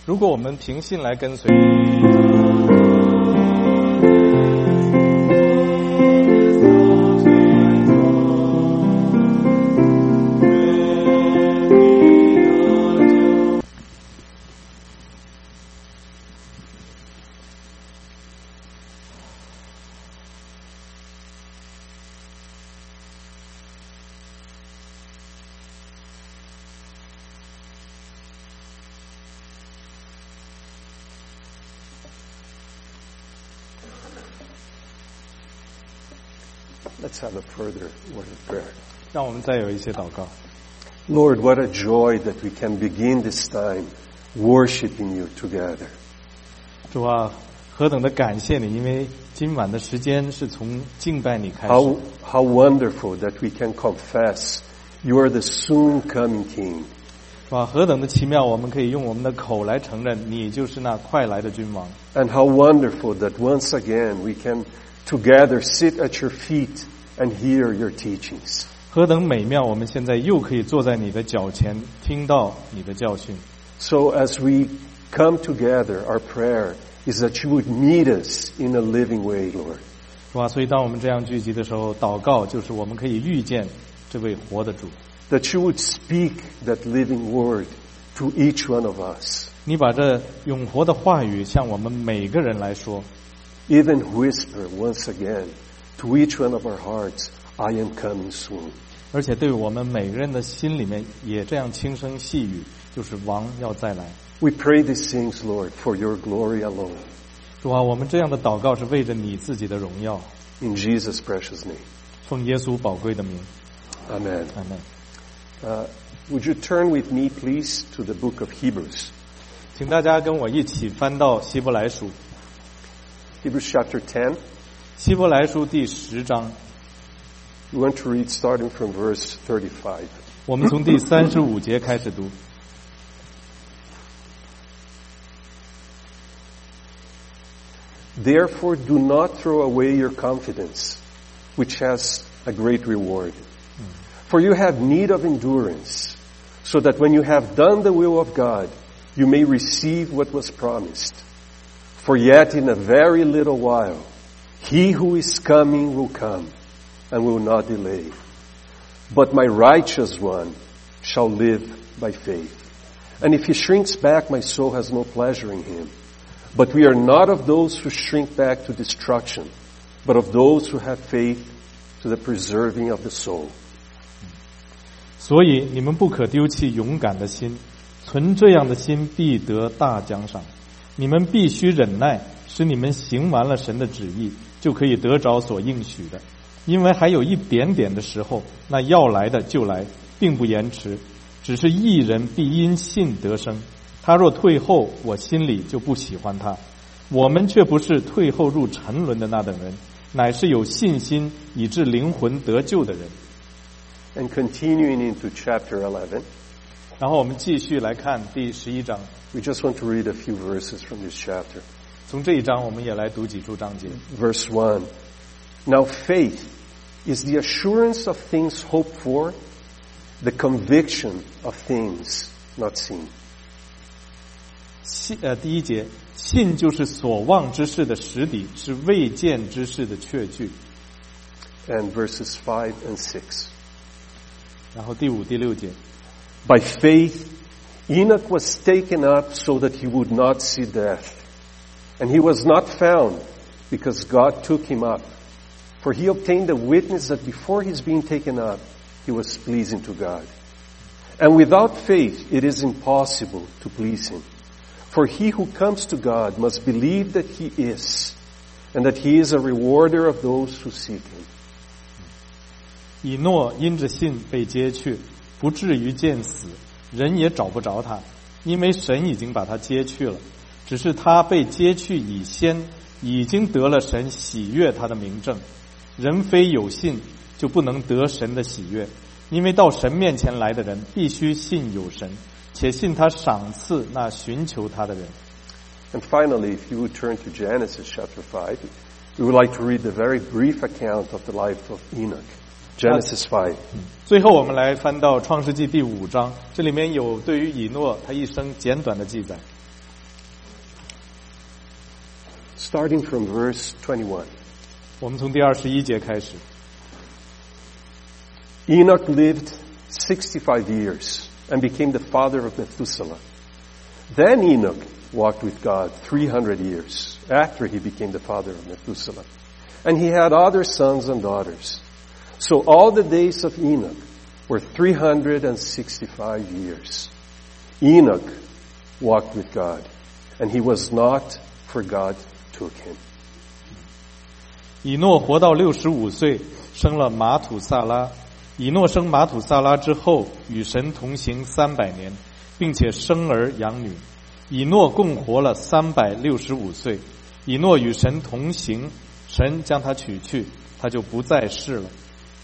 如果我们凭信来跟随， Let's have a further word of prayer. 让我们再有一些祷告。 Lord, what a joy that we can begin this time worshiping you together. 主啊，何等的感谢你，因为今晚的时间是从敬拜你开始。 How wonderful that we can confess you are the soon coming King. 主啊，何等的奇妙，我们可以用我们的口来承认你就是那快来的君王。 And how wonderful that once again we can together sit at your feet and hear your teachings. 何等美妙，我们现在又可以坐在你的脚前，听到你的教训。 So as we come together, our prayer is that you would meet us in a living way, Lord. 主啊，所以当我们这样聚集的时候，祷告就是我们可以遇见这位活的主。 That you would speak that living word to each one of us. 你把这永活的话语向我们每个人来说， Even whisper once again to each one of our hearts, I am coming soon. 而且对我们每个人的心里面也这样轻声细语，就是王要再来。 We pray these things, Lord, for your glory alone. 主啊，我们这样的祷告是为着你自己的荣耀， In Jesus' precious name. 奉耶稣宝贵的名。 Amen. 阿门。 Would you turn with me, please, to the book of Hebrews? 请大家跟我一起翻到希伯来书， Hebrews chapter 10. 希伯来书第10章， We want to read starting from verse 35. 我们从第35节开始读。 Therefore, do not throw away your confidence, which has a great reward. For you have need of endurance, so that when you have done the will of God, you may receive what was promised. For yet in a very little while, he who is coming will come, and will not delay. But my righteous one shall live by faith. And if he shrinks back, my soul has no pleasure in him. But we are not of those who shrink back to destruction, but of those who have faith to the preserving of the soul. 所以你们不可丢弃勇敢的心，存这样的心必得大奖赏。你们必须忍耐，使你们行完了神的旨意，就可以得着所应许的。因为还有一点点的时候，那要来的就来，并不延迟。只是义人必因信得生。他若退后，我心里就不喜欢他。我们却不是退后入沉沦的那等人，乃是有信心以致灵魂得救的人。 And continuing into chapter 11, 然后我们继续来看第11章。 we just want to read a few verses from this chapter. 从这一章我们也来读几处章节。 Verse 1. Now faith is the assurance of things hoped for, the conviction of things not seen. 第一节，信就是所望之事的实底，是未见之事的确据。 And verses 5 and 6. 然后第5、第6节， By faith, Enoch was taken up so that he would not see death. And he was not found because God took him up. For he obtained a witness that before his being taken up, he was pleasing to God. And without faith, it is impossible to please him. For he who comes to God must believe that he is, and that he is a rewarder of those who seek him. 以诺因着信被接去，不至于见死，人也找不着他，因为神已经把他接去了。只是他被接去以先，已经得了神喜悦他的明证。人非有信，就不能得神的喜悦，因为到神面前来的人，必须信有神，且信他赏赐那寻求他的人。 And finally, if you would turn to Genesis chapter 5, we would like to read the very brief account of the life of Enoch. Genesis 5. 最后我们来翻到创世纪第5章，这里面有对于以诺他一生简短的记载。 starting from verse 21. 我们从第21节开始。 Enoch lived 65 years and became the father of Methuselah. Then Enoch walked with God 300 years after he became the father of Methuselah. And he had other sons and daughters. So all the days of Enoch were 365 years. Enoch walked with God, and he was not, for God took him. 以诺活到65岁，生了马土萨拉。以诺生马土萨拉之后，与神同行300年，并且生儿养女。以诺共活了365岁。以诺与神同行，神将他取去，他就不在世了。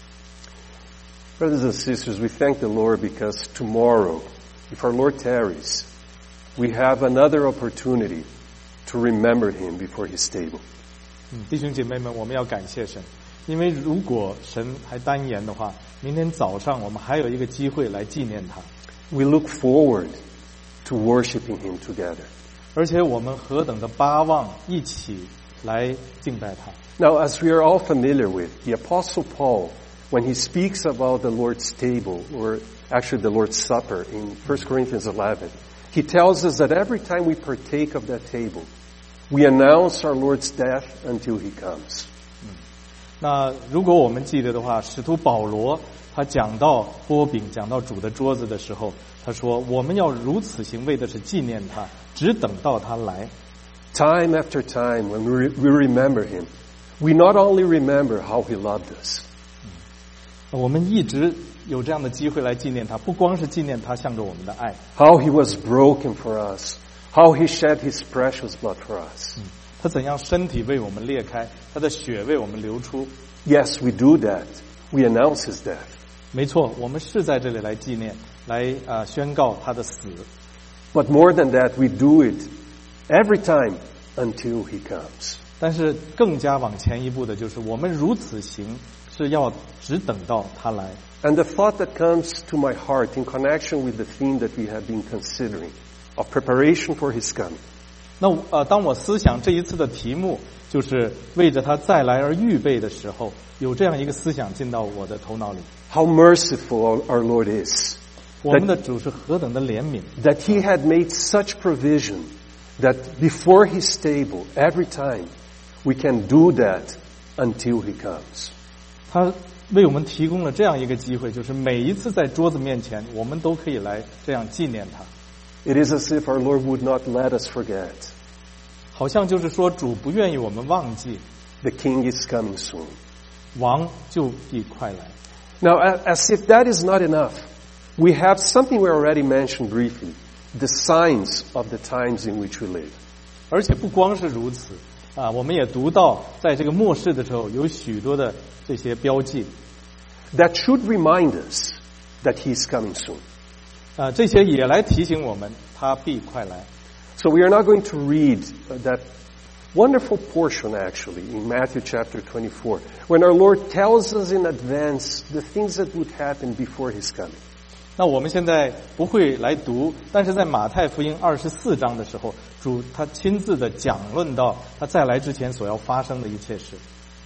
Brothers and sisters, we thank the Lord because tomorrow, if our Lord tarries, we have another opportunity to remember him before his table. 弟兄姐妹们，我们要感谢神，因为如果神还单言的话，明天早上我们还有一个机会来纪念他。 We look forward to worshiping him together. 而且我们何等的巴望一起来敬拜他。 Now, as we are all familiar with, the Apostle Paul, when he speaks about the Lord's table, or actually the Lord's Supper in 1 Corinthians 11, he tells us that every time we partake of that table, we announce our Lord's death until he comes. 那如果我们记得的话，使徒保罗他讲到擘饼、讲到主的桌子的时候，他说我们要如此行，为的是纪念他，只等到他来。 Time after time, when we remember him, we not only remember how he loved us, 我们一直有这样的机会来纪念他，不光是纪念他向着我们的爱， how he was broken for us, how he shed his precious blood for us. 他怎样身体为我们裂开，他的血为我们流出。 Yes, we do that. We announce his death. 没错，我们是在这里来纪念，来宣告他的死。 But more than that, we do it every time until he comes. 但是更加往前一步的就是，我们如此行，是要只等到他来。 And the thought that comes to my heart in connection with the theme that we have been considering, of preparation for his coming. 那当我思想这一次的题目就是为着他再来而预备的时候，有这样一个思想进到我的头脑里。 How merciful our Lord is. 我们的主是何等的怜悯， That he had made such provision that before his table, every time, we can do that until he comes. 他为我们提供了这样一个机会，就是每一次在桌子面前，我们都可以来这样纪念他。 It is as if our Lord would not let us forget. 好像就是说，主不愿意我们忘记， The King is coming soon. 王就必快来。 Now, as if that is not enough, we have something we already mentioned briefly, the signs of the times in which we live. 而且不光是如此，我们也读到，在这个末世的时候，有许多的这些标记， That should remind us that he is coming soon. 这些也来提醒我们，他必快来。 So we are not going to read that wonderful portion actually in Matthew chapter 24, when our Lord tells us in advance the things that would happen before his coming. 那我们现在不会来读，但是在马太福音24章的时候，主他亲自的讲论到他再来之前所要发生的一切事。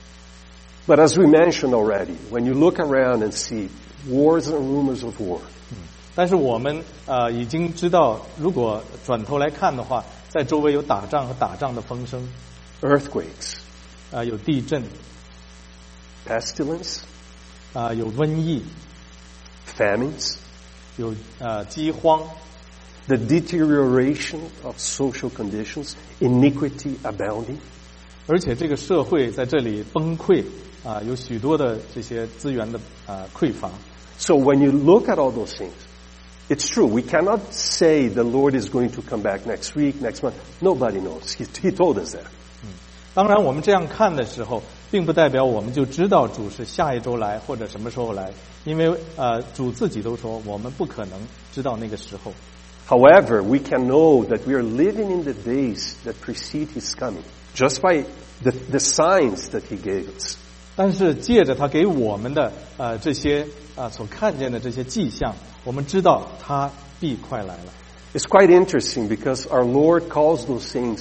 But as we mentioned already, when you look around and see wars and rumors of war, 但是我们已经知道，如果转头来看的话，在周围有打仗和打仗的风声， earthquakes, 有地震， pestilence, 有瘟疫， famines, 有饥荒， the deterioration of social conditions, iniquity abounding. 而且这个社会在这里崩溃，有许多的这些资源的匮乏。 So when you look at all those things, it's true. We cannot say the Lord is going to come back next week, next month. Nobody knows. He told us that. 当然，我们这样看的时候，并不代表我们就知道主是下一周来或者什么时候来，因为主自己都说，我们不可能知道那个时候。 However, we can know that we are living in the days that precede His coming, just by the signs that He gave us. 但是借着他给我们的这些所看见的这些迹象，我们知道他必快来了。 It's quite interesting because our Lord calls those things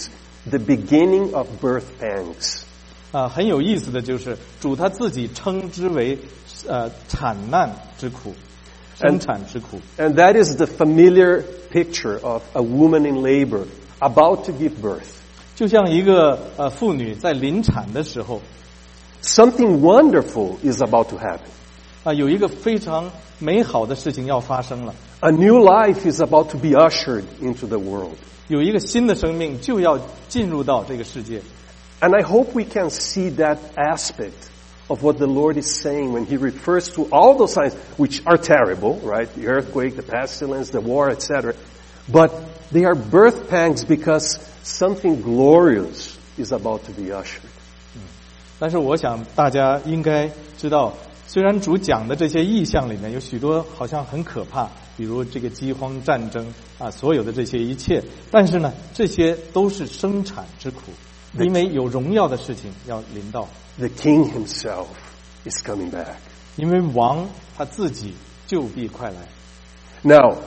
the beginning of birth pangs. 很有意思的就是主他自己称之为产难之苦，生产之苦。 And that is the familiar picture of a woman in labor about to give birth. 就像一个妇女在临产的时候， Something wonderful is about to happen. 有一个非常美好的事情要发生了， A new life is about to be ushered into the world. 有一个新的生命就要进入到这个世界。 And I hope we can see that aspect of what the Lord is saying when He refers to all those signs, which are terrible, right? The earthquake, the pestilence, the war, etc. But they are birth pangs because something glorious is about to be ushered. 但是我想大家应该知道，虽然主讲的这些意象里面有许多好像很可怕，比如这个饥荒、战争所有的这些一切，但是呢，这些都是生产之苦，因为有荣耀的事情要临到。 The King Himself is coming back. 因为王他自己就必快来。 Now,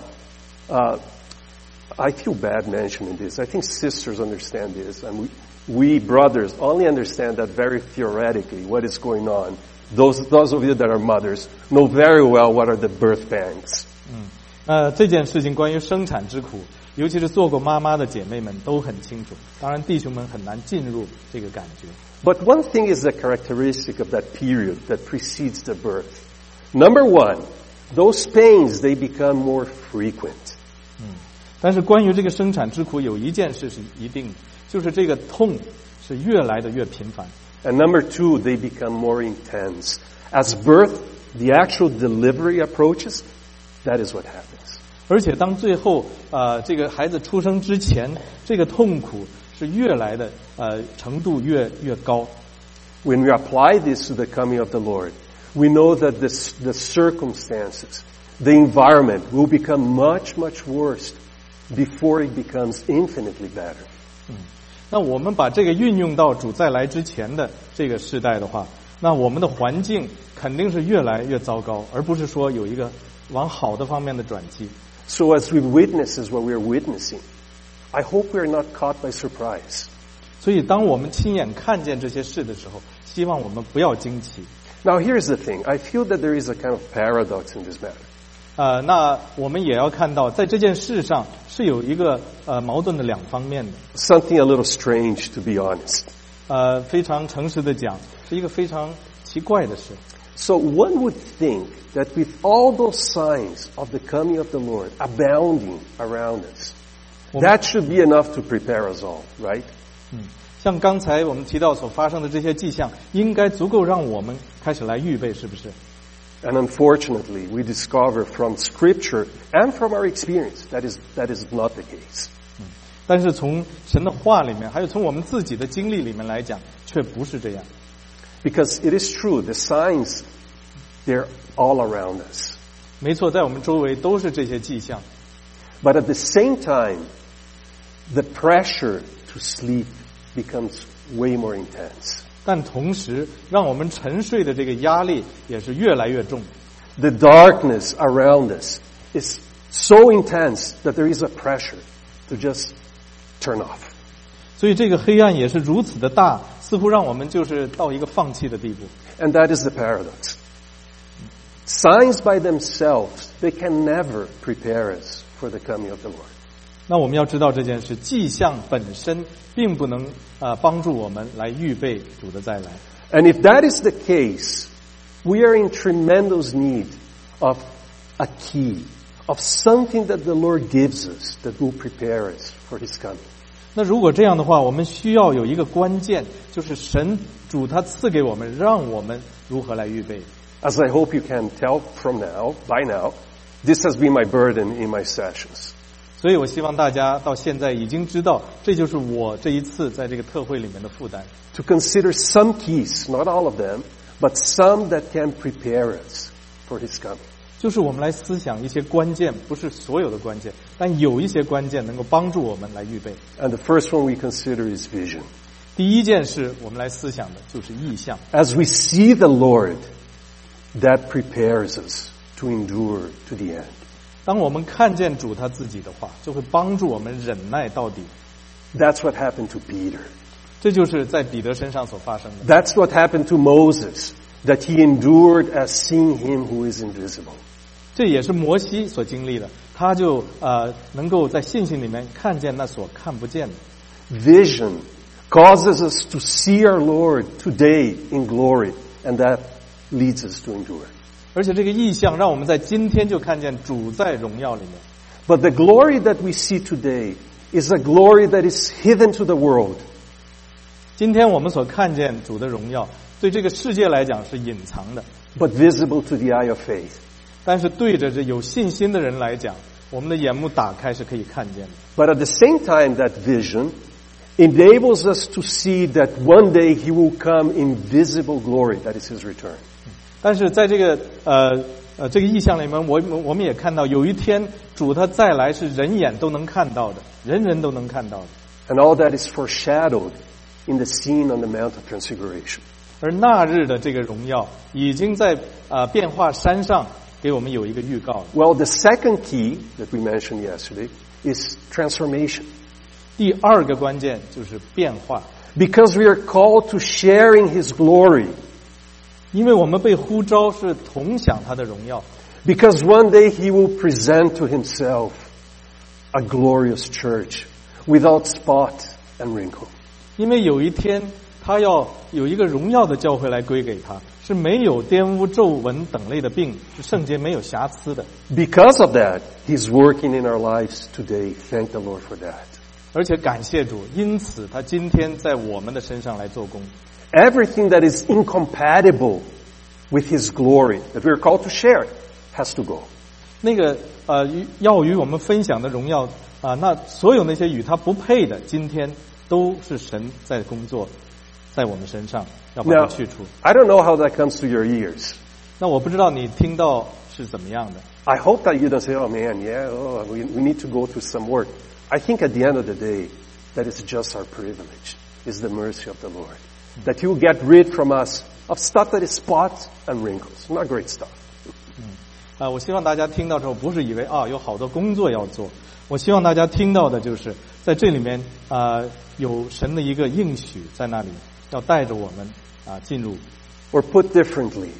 I feel bad mentioning this. I think sisters understand this, and we brothers only understand that very theoretically, what is going on. Those of you that are mothers know very well what are the birth pangs. 这件事情关于生产之苦，尤其是做过妈妈的姐妹们都很清楚，当然弟兄们很难进入这个感觉。 But one thing is a characteristic of that period that precedes the birth. Number one, those pains, they become more frequent. 但是关于这个生产之苦，有一件事是一定的，就是这个痛是越来的越频繁。 And number two, they become more intense. As birth, the actual delivery approaches, that is what happens. 而且当最后这个孩子出生之前，这个痛苦是越来的程度越高。 When we apply this to the coming of the Lord, we know that the circumstances, the environment will become much, much worse before it becomes infinitely better. 那我们把这个运用到主再来之前的这个世代的话，那我们的环境肯定是越来越糟糕，而不是说有一个往好的方面的转机。 So as we witness what we are witnessing, I hope we are not caught by surprise. 所以当我们亲眼看见这些事的时候，希望我们不要惊奇。 Now here's the thing. I feel that there is a kind of paradox in this matter. 那我们也要看到，在这件事上是有一个矛盾的两方面的。 Something a little strange, to be honest. 非常诚实的讲，是一个非常奇怪的事。 So one would think that with all those signs of the coming of the Lord abounding around us, that should be enough to prepare us all, right? 像刚才我们提到所发生的这些迹象，应该足够让我们开始来预备，是不是？ And unfortunately, we discover from Scripture and from our experience that is not the case. 但是从神的话里面，还有从我们自己的经历里面来讲，却不是这样。 Because it is true, the signs, they're all around us. 没错，在我们周围都是这些迹象。 But at the same time, the pressure to sleep becomes way more intense. 但同时，让我们沉睡的这个压力也是越来越重。 The darkness around us is so intense that there is a pressure to just turn off. 所以这个黑暗也是如此的大，似乎让我们就是到一个放弃的地步。 And that is the paradox. Signs by themselves, they can never prepare us for the coming of the Lord. 那我们要知道这件事，迹象本身并不能帮助我们来预备主的再来。 And if that is the case, we are in tremendous need of a key, of something that the Lord gives us that will prepare us for His coming. 那如果这样的话，我们需要有一个关键，就是神主他赐给我们，让我们如何来预备。 As I hope you can tell by now, this has been my burden in my sessions. 所以我希望大家到现在已经知道，这就是我这一次在这个特会里面的负担。 To consider some keys, not all of them, but some that can prepare us for His coming. 就是我们来思想一些关键，不是所有的关键，但有一些关键能够帮助我们来预备。 And the first one we consider is vision. 第一件事我们来思想的就是意象。 As we see the Lord, that prepares us to endure to the end. 当我们看见主他自己的话，就会帮助我们忍耐到底。 That's what happened to Peter. 这就是在彼得身上所发生的。 That's what happened to Moses, that he endured as seeing him who is invisible. 这也是摩西所经历的，他就能够在信心里面看见那所看不见的。 Vision causes us to see our Lord today in glory, and that leads us to endure. 而且这个意象让我们在今天就看见主在荣耀里面。 But the glory that we see today is a glory that is hidden to the world. 今天我们所看见主的荣耀，对这个世界来讲是隐藏的， but visible to the eye of faith. 但是对着这有信心的人来讲，我们的眼目打开是可以看见的。 But at the same time, that vision enables us to see that one day He will come in visible glory, that is His return. 但是在这个这个意象里面，我们也看到，有一天主他再来是人眼都能看到的，人人都能看到的。 And all that is foreshadowed in the scene on the Mount of Transfiguration. 而那日的这个荣耀，已经在变化山上给我们有一个预告了。 Well, the second key that we mentioned yesterday is transformation. 第二个关键就是变化， Because we are called to sharing His glory. 因为我们被呼召是同享他的荣耀。 Because one day He will present to Himself a glorious church without spot and wrinkle. 因为有一天他要有一个荣耀的教会来归给他，是没有玷污、皱纹等类的病，是圣洁没有瑕疵的。 Because of that, He's working in our lives today. Thank the Lord for that. 而且感谢主，因此他今天在我们的身上来做工。 Everything that is incompatible with His glory that we are called to share has to go. 那个要与我们分享的荣耀那所有那些与他不配的，今天都是神在工作，在我们身上要把它 Now, 去除。 I don't know how that comes to your ears. 那我不知道你听到是怎么样的。 I hope that you don't say, oh man, yeah, we need to go through some work. I think at the end of the day, that is just our privilege. It's the mercy of the Lord. That He will get rid from us of stuff that is spots and wrinkles. Not great stuff. 我希望大家听到之后不是以为有好多工作要做，我希望大家听到的就是在这里面有神的一个应许在那里，要带着我们进入。 Or put differently,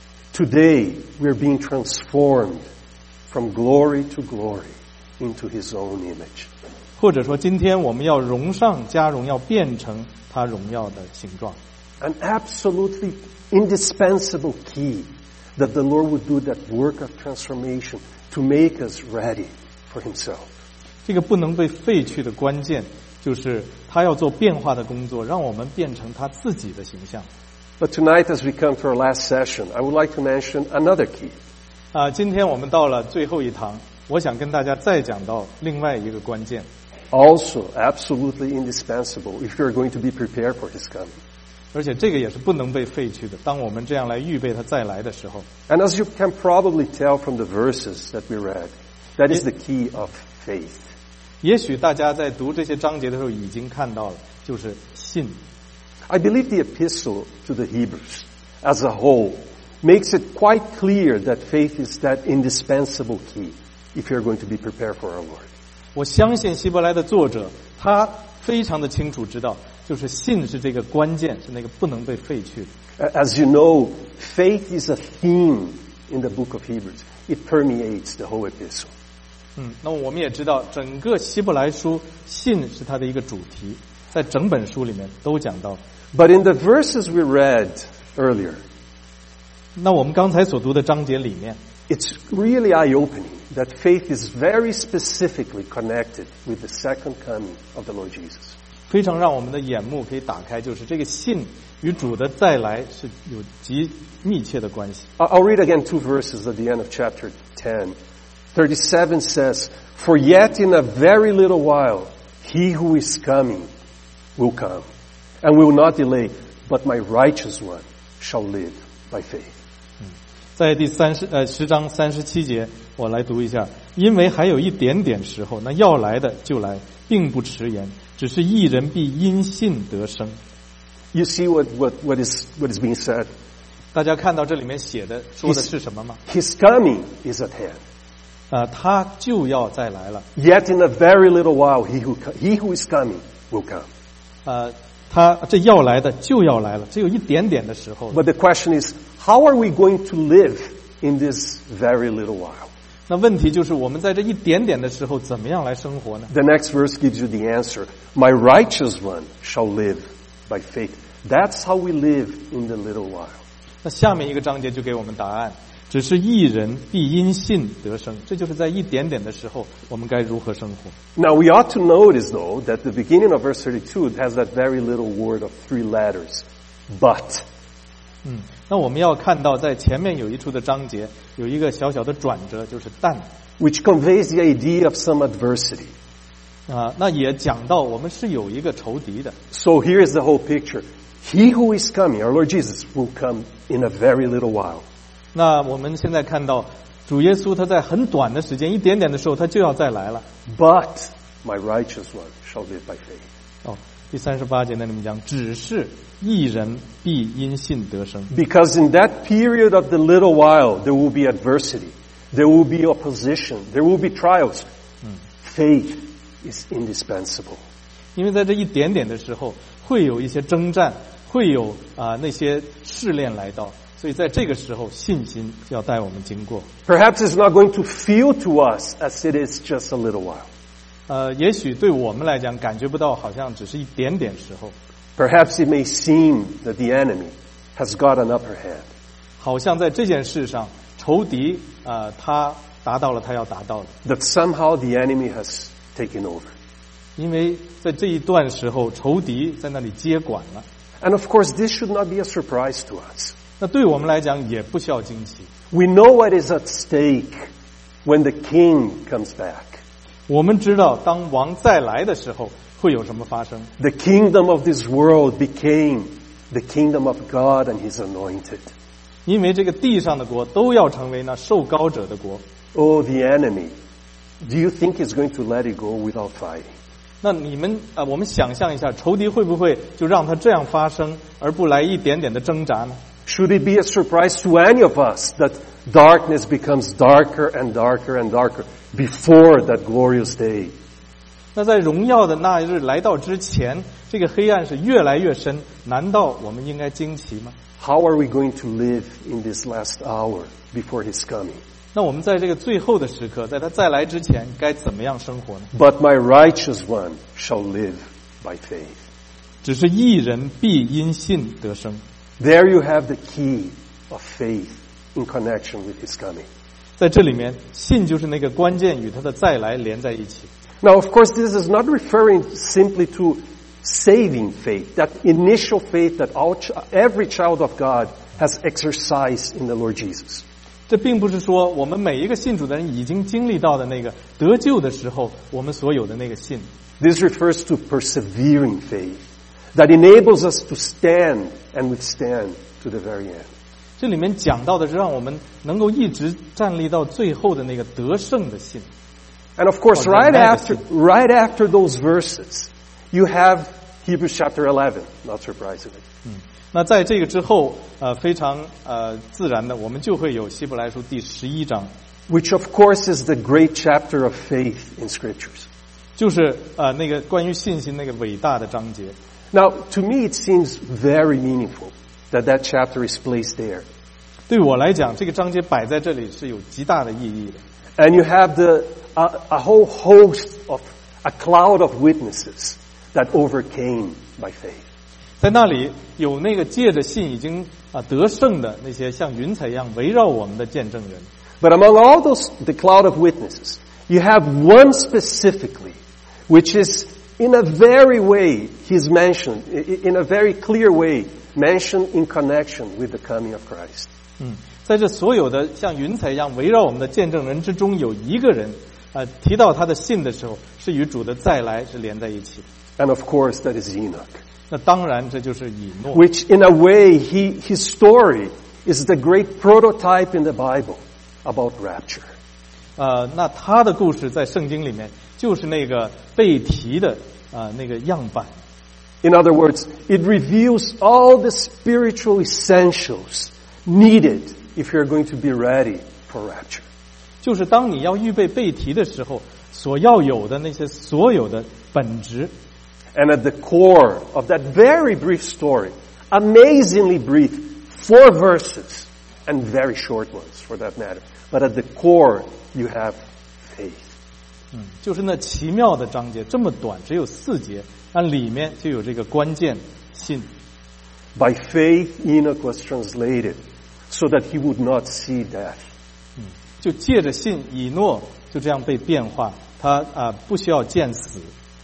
today we are being transformed from glory to glory into His own image. 或者说今天我们要荣上加荣耀，变成他荣耀的形状。 An absolutely indispensable key that the Lord would do that work of transformation to make us ready for Himself. 这个不能被废去的关键就是他要做变化的工作，让我们变成他自己的形象。 But tonight, as we come to our last session, I would like to mention another key. 今天我们到了最后一堂，我想跟大家再讲到另外一个关键。 Also, absolutely indispensable if you're going to be prepared for His coming. 而且这个也是不能被废去的。当我们这样来预备他再来的时候， And as you can probably tell from the verses that we read, that is the key of faith. 也许大家在读这些章节的时候已经看到了，就是信。 I believe the epistle to the Hebrews as a whole makes it quite clear that faith is that indispensable key if you're going to be prepared for our Lord. 我相信希伯来的作者他非常的清楚知道，就是信是这个关键，是那个不能被废去的。 As you know, faith is a theme in the book of Hebrews. It permeates the whole epistle. 那么我们也知道，整个希伯来书信是它的一个主题，在整本书里面都讲到。 But in the verses we read earlier, 那我们刚才所读的章节里面， it's really eye-opening that faith is very specifically connected with the second coming of the Lord Jesus. 非常让我们的眼目可以打开，就是这个信与主的再来是有极密切的关系。 I'll read again 2 verses at the end of chapter 10. 37 says, For yet in a very little while, He who is coming will come, and will not delay, but my righteous one shall live by faith. 在第10章37节，我来读一下。因为还有一点点时候，那要来的就来，并不迟延，只是义人必因信得生。 You see what is being said? 大家看到这里面写的说的是什么吗？ His coming is at hand. 他就要再来了。 Yet in a very little while, he who is coming will come. 他这要来的就要来了，只有一点点的时候。 But the question is, how are we going to live in this very little while? 那问题就是我们在这一点点的时候怎么样来生活呢？ The next verse gives you the answer. My righteous one shall live by faith. That's how we live in the little while. 那下面一个章节就给我们答案，只是义人必因信得生。这就是在一点点的时候，我们该如何生活。 Now we ought to notice though that the beginning of verse 32 has that very little word of 3 letters. But. 那我们要看到在前面有一处的章节有一个小小的转折，就是但。 Which conveys the idea of some adversity. 那也讲到我们是有一个仇敌的。 So here is the whole picture. He who is coming, our Lord Jesus, will come in a very little while. 那我们现在看到主耶稣他在很短的时间一点点的时候他就要再来了。 But my righteous one shall live by faith. 第38节那里面讲，只是义人必因信得生。 Because in that period of the little while, there will be adversity. There will be opposition. There will be trials. Faith is indispensable. 因为在这一点点的时候会有一些征战，会有那些试炼来到，所以在这个时候信心要带我们经过。 Perhaps it's not going to feel to us as it is just a little while. 也许对我们来讲感觉不到，好像只是一点点时候。 Perhaps it may seem that the enemy has got an upper hand. 好像在这件事上，仇敌他达到了他要达到的。 That somehow the enemy has taken over. 因为在这一段时候，仇敌在那里接管了。 And of course, this should not be a surprise to us. 那对我们来讲也不需要惊奇。 We know what is at stake when the king comes back. 我们知道，当王再来的时候，会有什么发生。 The kingdom of this world became the kingdom of God and His anointed. 因为这个地上的国都要成为那受膏者的国。 Oh, the enemy. Do you think he's going to let it go without fighting? 那你们我们想象一下，仇敌会不会就让他这样发生，而不来一点点的挣扎呢？ Should it be a surprise to any of us that darkness becomes darker and darker and darker before that glorious day? 那在荣耀的那一日来到之前，这个黑暗是越来越深，难道我们应该惊奇吗？ How are we going to live in this last hour before His coming? 那我们在这个最后的时刻，在他再来之前，该怎么样生活呢？ But my righteous one shall live by faith. 只是义人必因信得生。 There you have the key of faith in connection with His coming. 在这里面，信就是那个关键，与他的再来连在一起。 Now, of course, this is not referring simply to saving faith, that initial faith that every child of God has exercised in the Lord Jesus. 这并不是说我们每一个信主的人已经经历到的那个得救的时候，我们所有的那个信。 This refers to persevering faith that enables us to stand and withstand to the very end. 这里面讲到的是让我们能够一直站立到最后的那个得胜的信。 And of course, right after those verses, you have Hebrews chapter 11, not surprisingly. 那在这个之后，非常自然的，我们就会有希伯来书第11章， Which of course is the great chapter of faith in scriptures. 就是那个关于信心那个伟大的章节。 Now, to me it seems very meaningful that chapter is placed there. 对我来讲，这个章节摆在这里是有极大的意义的。 And you have a whole host of a cloud of witnesses that overcame by faith. 在那里有那个借着信已经得胜的那些像云彩一样围绕我们的见证人。 But among all the cloud of witnesses, you have one specifically, which is in a very way, he's mentioned, in a very clear way, mentioned in connection with the coming of Christ. 在这所有的像云彩一样围绕我们的见证人之中，有一个人提到他的信的时候，是与主的再来是连在一起的。 And of course, that is Enoch. 那当然，这就是以诺。 Which in a way, his story is the great prototype in the Bible about rapture. 那他的故事在圣经里面就是那个被提的那个样板。 In other words, it reveals all the spiritual essentials needed if you're going to be ready for rapture. 就是当你要预备被提的时候，所要有的那些所有的本质。 And at the core of that very brief story, amazingly brief, 4 verses, and very short ones for that matter. But at the core, you have faith. 就是那奇妙的章节，这么短，只有4节，那里面就有这个关键信。 By faith, Enoch was translated so that he would not see death. 就借着信，以诺就这样被变化，他不需要见死。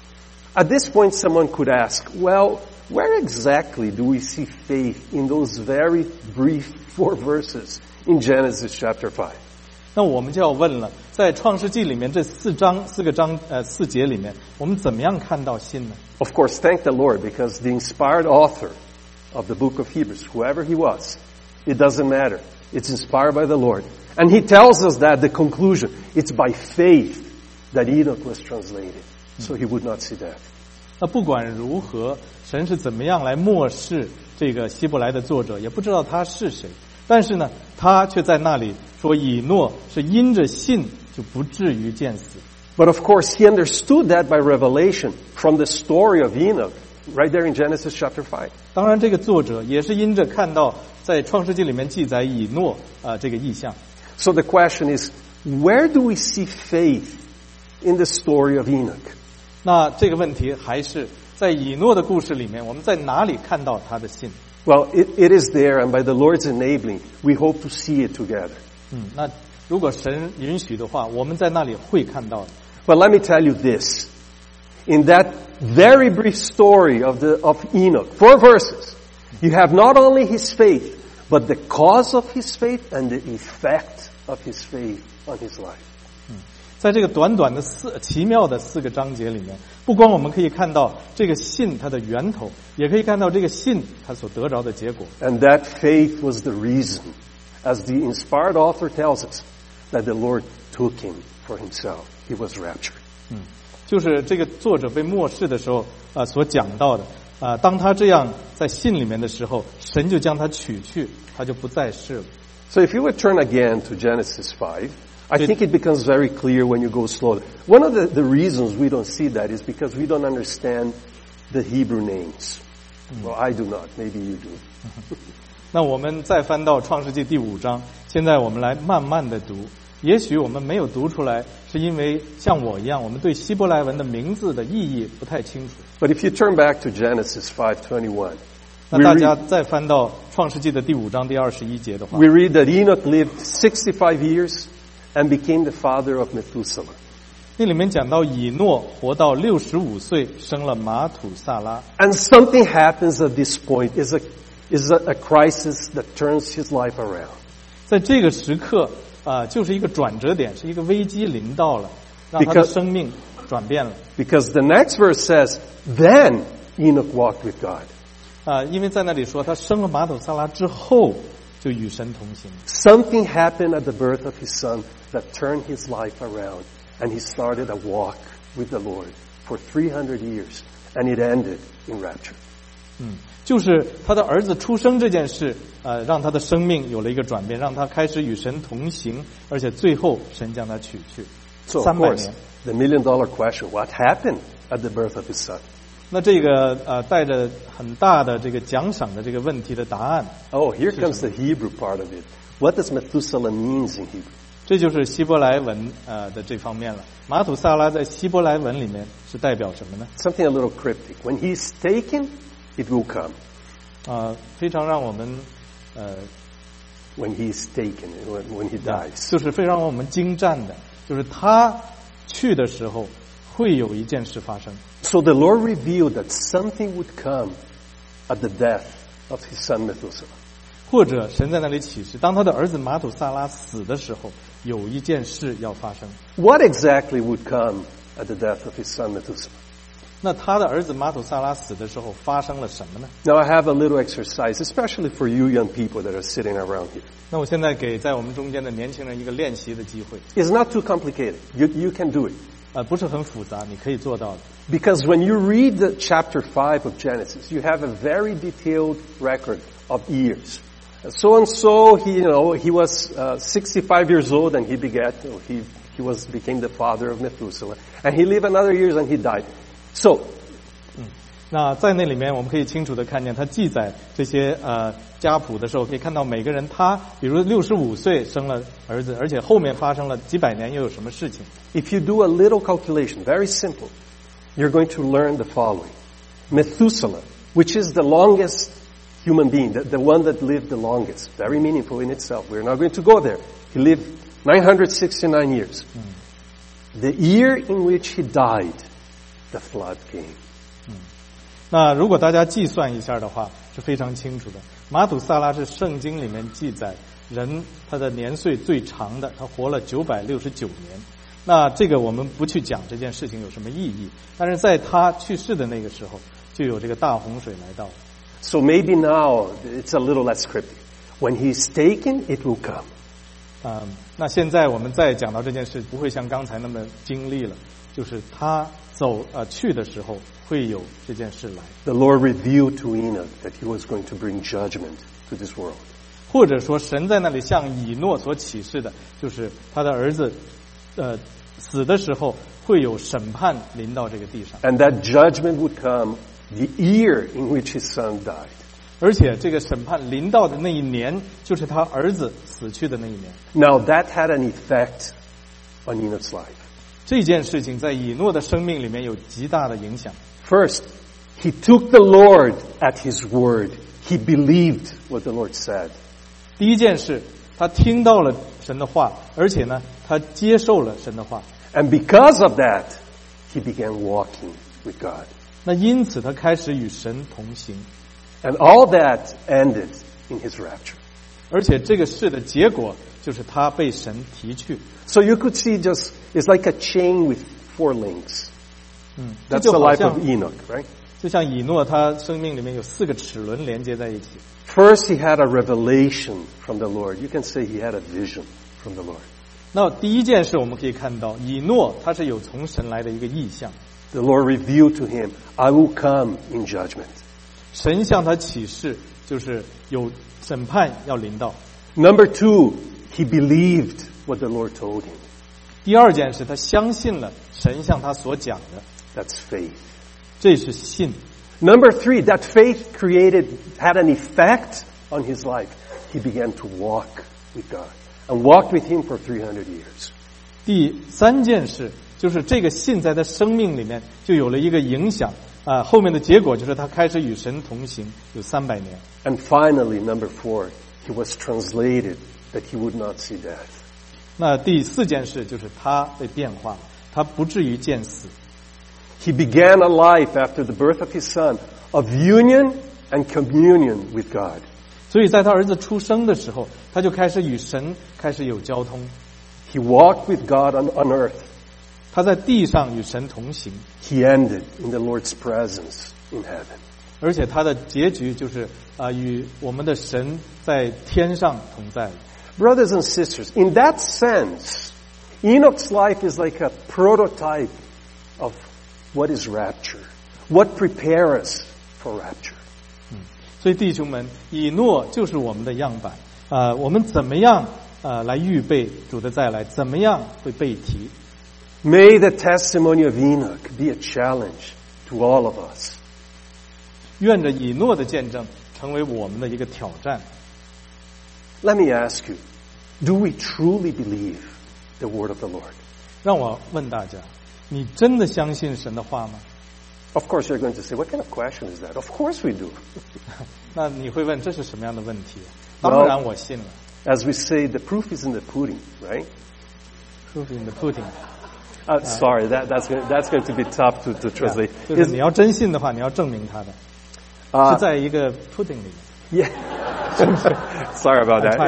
At this point, someone could ask, well, where exactly do we see faith in those very brief 4 verses in Genesis chapter 5? 那我们就要问了，在创世纪里面这4节里面，我们怎么样看到信呢？ Of course, thank the Lord, because the inspired author of the book of Hebrews, whoever he was, it doesn't matter. It's inspired by the Lord. And he tells us that the conclusion, it's by faith that Enoch was translated, so he would not see death. 那不管如何，神是怎么样来漠视这个希伯来的作者，也不知道他是谁。但是呢，他却在那里说，以诺是因着信就不至于见死。 But of course, he understood that by revelation from the story of Enoch, right there in Genesis chapter 5. 当然，这个作者也是因着看到在创世纪里面记载以诺这个意象。 So the question is, where do we see faith in the story of Enoch? 那这个问题还是在以诺的故事里面，我们在哪里看到他的信？ Well, it is there, and by the Lord's enabling, we hope to see it together. 那如果神允许的话，我们在那里会看到的。 Well, let me tell you this. In that very brief story of Enoch, 4 verses, you have not only his faith, but the cause of his faith and the effect of his faith on his life. 在这个短短的奇妙的4个章节里面，不光我们可以看到这个信它的源头，也可以看到这个信它所得着的结果。 And that faith was the reason, as the inspired author tells us, that the Lord took him for himself. He was raptured. 就是这个作者被漠视的时候所讲到的当他这样在信里面的时候，神就将他取去，他就不再是了。 So if you would turn again to Genesis 5, I think it becomes very clear when you go slowly. One of the reasons we don't see that is because we don't understand the Hebrew names. Well, I do not. Maybe you do. 那我们再翻到创世纪第5章，现在我们来慢慢的读。也许我们没有读出来，是因为像我一样，我们对希伯来文的名字的意义不太清楚。 But if you turn back to Genesis 5:21, 那大家再翻到创世纪的第5章第21节的话， we read that Enoch lived 65 years and became the father of Methuselah. 那里面讲到以诺活到65岁，生了马土萨拉。 And something happens at this point, is a crisis that turns his life around. 在这个时刻就是一个转折点，是一个危机临到了，让他的生命转变了。 Because the next verse says, then Enoch walked with God. 因为在那里说他生了马土萨拉之后就与神同行。 Something happened at the birth of his son that turned his life around, and he started a walk with the Lord for 300 years, and it ended in rapture. 就是他的儿子出生这件事，让他的生命有了一个转变，让他开始与神同行，而且最后神将他取去。 So of 300 course, 年。 the million-dollar question, what happened at the birth of his son? 那这个带着很大的这个奖赏的这个问题的答案， Oh, here comes the Hebrew part of it. What does Methuselah means in Hebrew? 这就是希伯来文的这方面了。马土萨拉在希伯来文里面是代表什么呢？ Something a little cryptic. When he's taken, it will come. 非常让我们 When he's taken, when he dies. 就是非常让我们惊赞的，就是他去的时候会有一件事发生。 So the Lord revealed that something would come at the death of his son Methuselah. 或者神在那里启示，当他的儿子马土萨拉死的时候，有一件事要发生。 What exactly would come at the death of his son Methuselah? 那他的儿子马土萨拉死的时候发生了什么呢？ Now I have a little exercise, especially for you young people that are sitting around here. 那我现在给在我们中间的年轻人一个练习的机会， It's not too complicated. You can do it. 不是很复杂，你可以做到的。 Because when you read the chapter 5 of Genesis, you have a very detailed record of years. So and so, he was 65 years old and he became the father of Methuselah. And he lived another years and he died. So, 那在那里面，我们可以清楚的看见，他记载这些家谱的时候，可以看到每个人他，比如65岁生了儿子，而且后面发生了几百年又有什么事情。 If you do a little calculation, very simple, you're going to learn the following. Methuselah, which is the longest human being, the one that lived the longest, very meaningful in itself. We're not going to go there. He lived 969 years. The year in which he died, the flood came. 那如果大家计算一下的话，是非常清楚的。马土萨拉是圣经里面记载人他的年岁最长的，他活了969年。那这个我们不去讲这件事情有什么意义，但是在他去世的那个时候，就有这个大洪水来到。 So maybe now it's a little less cryptic. When he's taken, it will come. 那现在我们再讲到这件事，不会像刚才那么经历了，就是他去的时候会有这件事来。 The Lord revealed to Enoch that he was going to bring judgment to this world. 或者说，神在那里向以诺所启示的，就是他的儿子，死的时候会有审判临到这个地上。 And that judgment would come the year in which his son died. 而且这个审判临到的那一年，就是他儿子死去的那一年。 Now that had an effect on Enoch's life. 这件事情在以诺的生命里面有极大的影响。 First, he took the Lord at his word. He believed what the Lord said. 第一件事，他听到了神的话，而且呢，他接受了神的话。 And because of that, he began walking with God. 那因此他开始与神同行。 And all that ended in his rapture. 而且这个事的结果就是他被神提去。 So you could see it's like a chain with 4 links. That's 这就 the 好 life 像 of Enoch, right? 就像以诺他生命里面有4个齿轮连接在一起。 First, he had a revelation from the Lord. You can say he had a vision from the Lord. 那第一件事我们可以看到，以诺他是有从神来的一个意象。 The Lord revealed to him, I will come in judgment. 神向他启示，就是有审判要临到。 Number 2, he believed what the Lord told him. 第二件事，他相信了神向他所讲的， That's faith. 这是信。 Number 3, that faith had an effect on his life. He began to walk with God and walked with him for 300 years. 第三件事就是这个信在他生命里面就有了一个影响后面的结果就是他开始与神同行，有300年。 And finally, number 4, he was translated that he would not see death. 那第4件事就是他被变化了，他不至于见死。 He began a life after the birth of his son of union and communion with God. 所以在他儿子出生的时候，他就开始与神开始有交通。 He walked with God on earth. 他在地上与神同行。 He ended in the Lord's presence in heaven. 而且他的结局就是与我们的神在天上同在了。 Brothers and sisters, in that sense, Enoch's life is like a prototype of what is rapture, what prepares us for rapture. 所以弟兄们，以诺就是我们的样板我们怎么样来预备主的再来，怎么样会被提。 May the testimony of Enoch be a challenge to all of us. 愿着以诺的见证成为我们的一个挑战。 Let me ask you, do we truly believe the word of the Lord? 让我问大家，你真的相信神的话吗？ Of course you're going to say, what kind of question is that? Of course we do. 那你会问这是什么样的问题？当然我信了。 As we say, the proof is in the pudding, right? Proof in the pudding. Sorry, that's going to be tough to translate. 就是你要真信的话，你要证明它的，是在一个 pudding 里面。 Yeah. Sorry about that.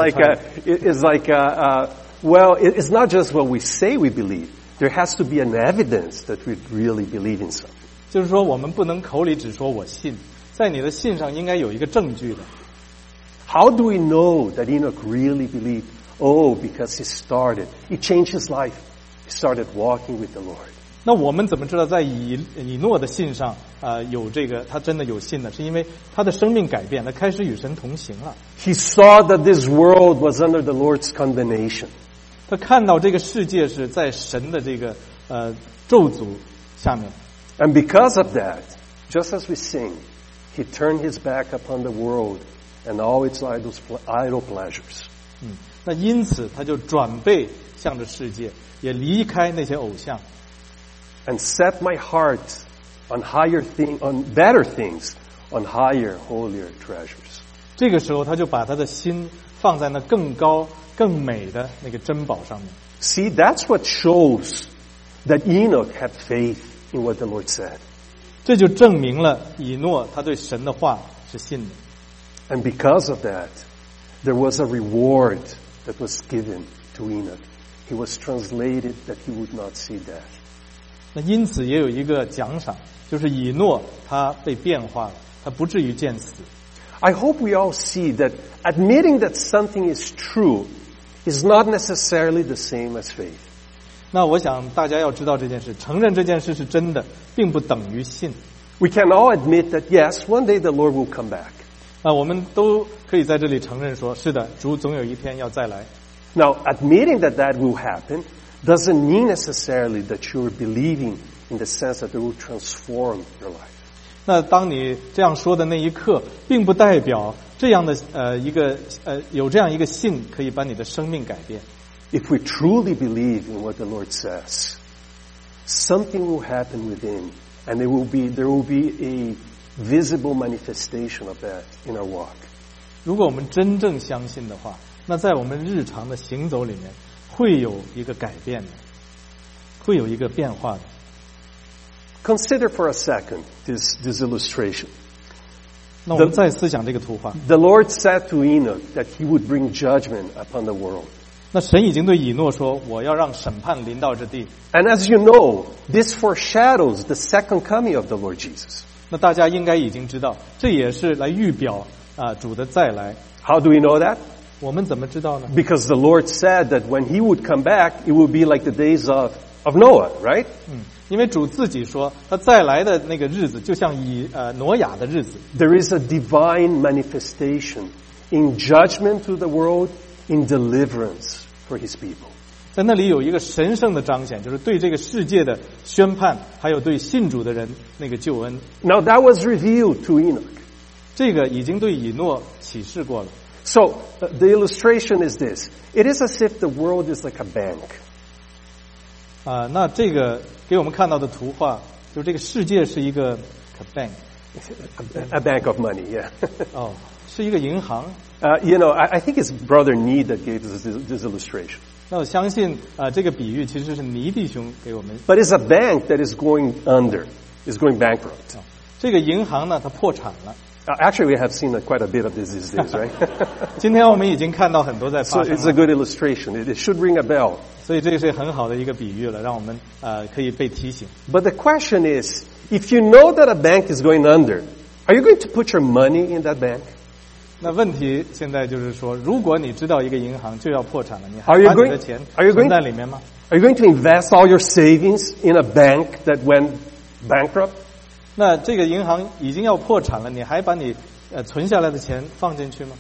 Well, it's not just what we say we believe. There has to be an evidence that we really believe in something. 就是说，我们不能口里只说我信，在你的信上应该有一个证据的。 How do we know that Enoch really believed? Oh, because he changed his life. He started walking with the Lord. 那我们怎么知道在以诺的信上有这个他真的有信呢？是因为他的生命改变，他开始与神同行了。 He saw that this world was under the Lord's condemnation. 他看到这个世界是在神的这个咒诅下面。 And because of that, Just as we sing, he turned his back upon the world and all its idle pleasures. 那因此他就转背向着世界，也离开那些偶像， And set my heart on on better things, on higher, holier treasures. 这个时候他就把他的心放在那更高、更美的那个珍宝上面。 See, that's what shows that Enoch had faith in what the Lord said. 这就证明了以诺他对神的话是信的。 And because of that, there was a reward that was given to Enoch. He was translated that he would not see death. 那因此也有一个奖赏，就是以诺他被变化了，他不至于见死。 I hope we all see that admitting that something is true is not necessarily the same as faith. 那我想大家要知道这件事，承认这件事是真的，并不等于信。 We can all admit that, yes, one day the Lord will come back. 我们都可以在这里承认说，是的，主总有一天要再来。 Now, admitting that that will happen doesn't mean necessarily that you're believing in the sense that it will transform your life. 那当你这样说的那一刻，并不代表这样的有这样一个信可以把你的生命改变。 If we truly believe in what the Lord says, something will happen within, and there will be a visible manifestation of that in our walk. 如果我们真正相信的话，那在我们日常的行走里面，会有一个改变的，会有一个变化的。 Consider for a second this illustration. 那我们再思想这个图画。 The Lord said to Enoch that he would bring judgment upon the world. 那神已经对以诺说：“我要让审判临到这地。” And as you know, this foreshadows the second coming of the Lord Jesus. 那大家应该已经知道，这也是来预表主的再来。 How do we know that? 我们怎么知道呢？ Because the Lord said that when he would come back, it would be like the days of Noah, right? 因为主自己说，他再来的那个日子，就像挪亚的日子。 There is a divine manifestation in judgment to the world, in deliverance for his people. 在那里有一个神圣的彰显，就是对这个世界的宣判，还有对信主的人那个救恩。 Now that was revealed to Enoch. 这个已经对以诺启示过了。 So the illustration is this. It is as if the world is like a bank. 那这个给我们看到的图画，就是这个世界是一个 bank， A bank of money, yeah. 是一个银行。 I think it's Brother Need that gave us this illustration. 那我相信这个比喻其实是尼弟兄给我们。 But it's a bank that is going under, is going bankrupt. 这个银行呢，它破产了。 Actually, we have seen quite a bit of this these days, right? 今天我们已经看到很多在 So 发生 it's a 了， good illustration. It should ring a bell. 所以这个是很好的一个比喻了，让我们可以被提醒。 But the question is, if you know that a bank is going under, are you going to put your money in that bank? 那问题现在就是说，如果你知道一个银行就要破产了，你还 Are you 把你的钱 are you going- 存在里面吗？ Are you going to invest all your savings in a bank that went bankrupt? 那这个银行已经要破产了，你还把你存下来的钱放进去吗？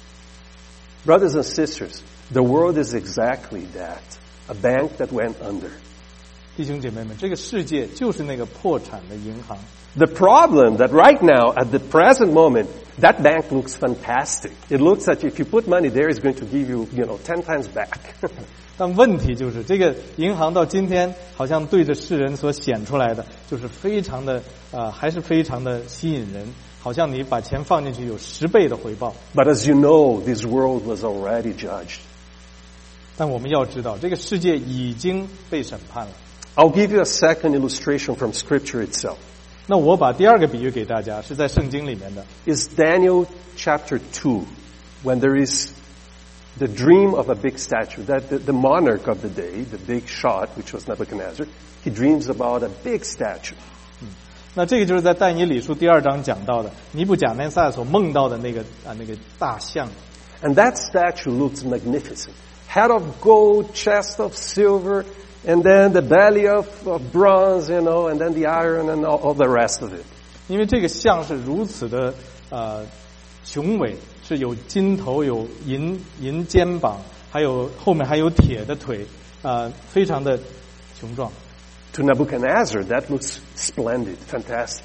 Brothers and sisters, the world is exactly that, a bank that went under. 弟兄姐妹们，这个世界就是那个破产的银行。 The problem that right now, at the present moment, that bank looks fantastic. It looks that if you put money there, it's going to give you, 10 times back. 但问题就是，这个银行到今天好像对着世人所显出来的，就是非常的还是非常的吸引人，好像你把钱放进去有10倍的回报。 But as you know, this world was already judged. 但我们要知道，这个世界已经被审判了。 I'll give you a second illustration from Scripture itself. 那我把第二个比喻给大家，是在圣经里面的， Is Daniel chapter 2, when there is the dream of a big statue, that the monarch of the day, the big shot, which was Nebuchadnezzar, he dreams about a big statue. 那这个就是在但以理书第2章讲到的，尼布甲尼撒所梦到的那个大象。 And that statue looks magnificent. Head of gold, chest of silver, and then the belly of bronze, and then the iron and all the rest of it. 因为这个象是如此的雄伟，是有金头、有银肩膀，还有后面还有铁的腿，非常的雄壮。 To Nebuchadnezzar, that looks splendid, fantastic.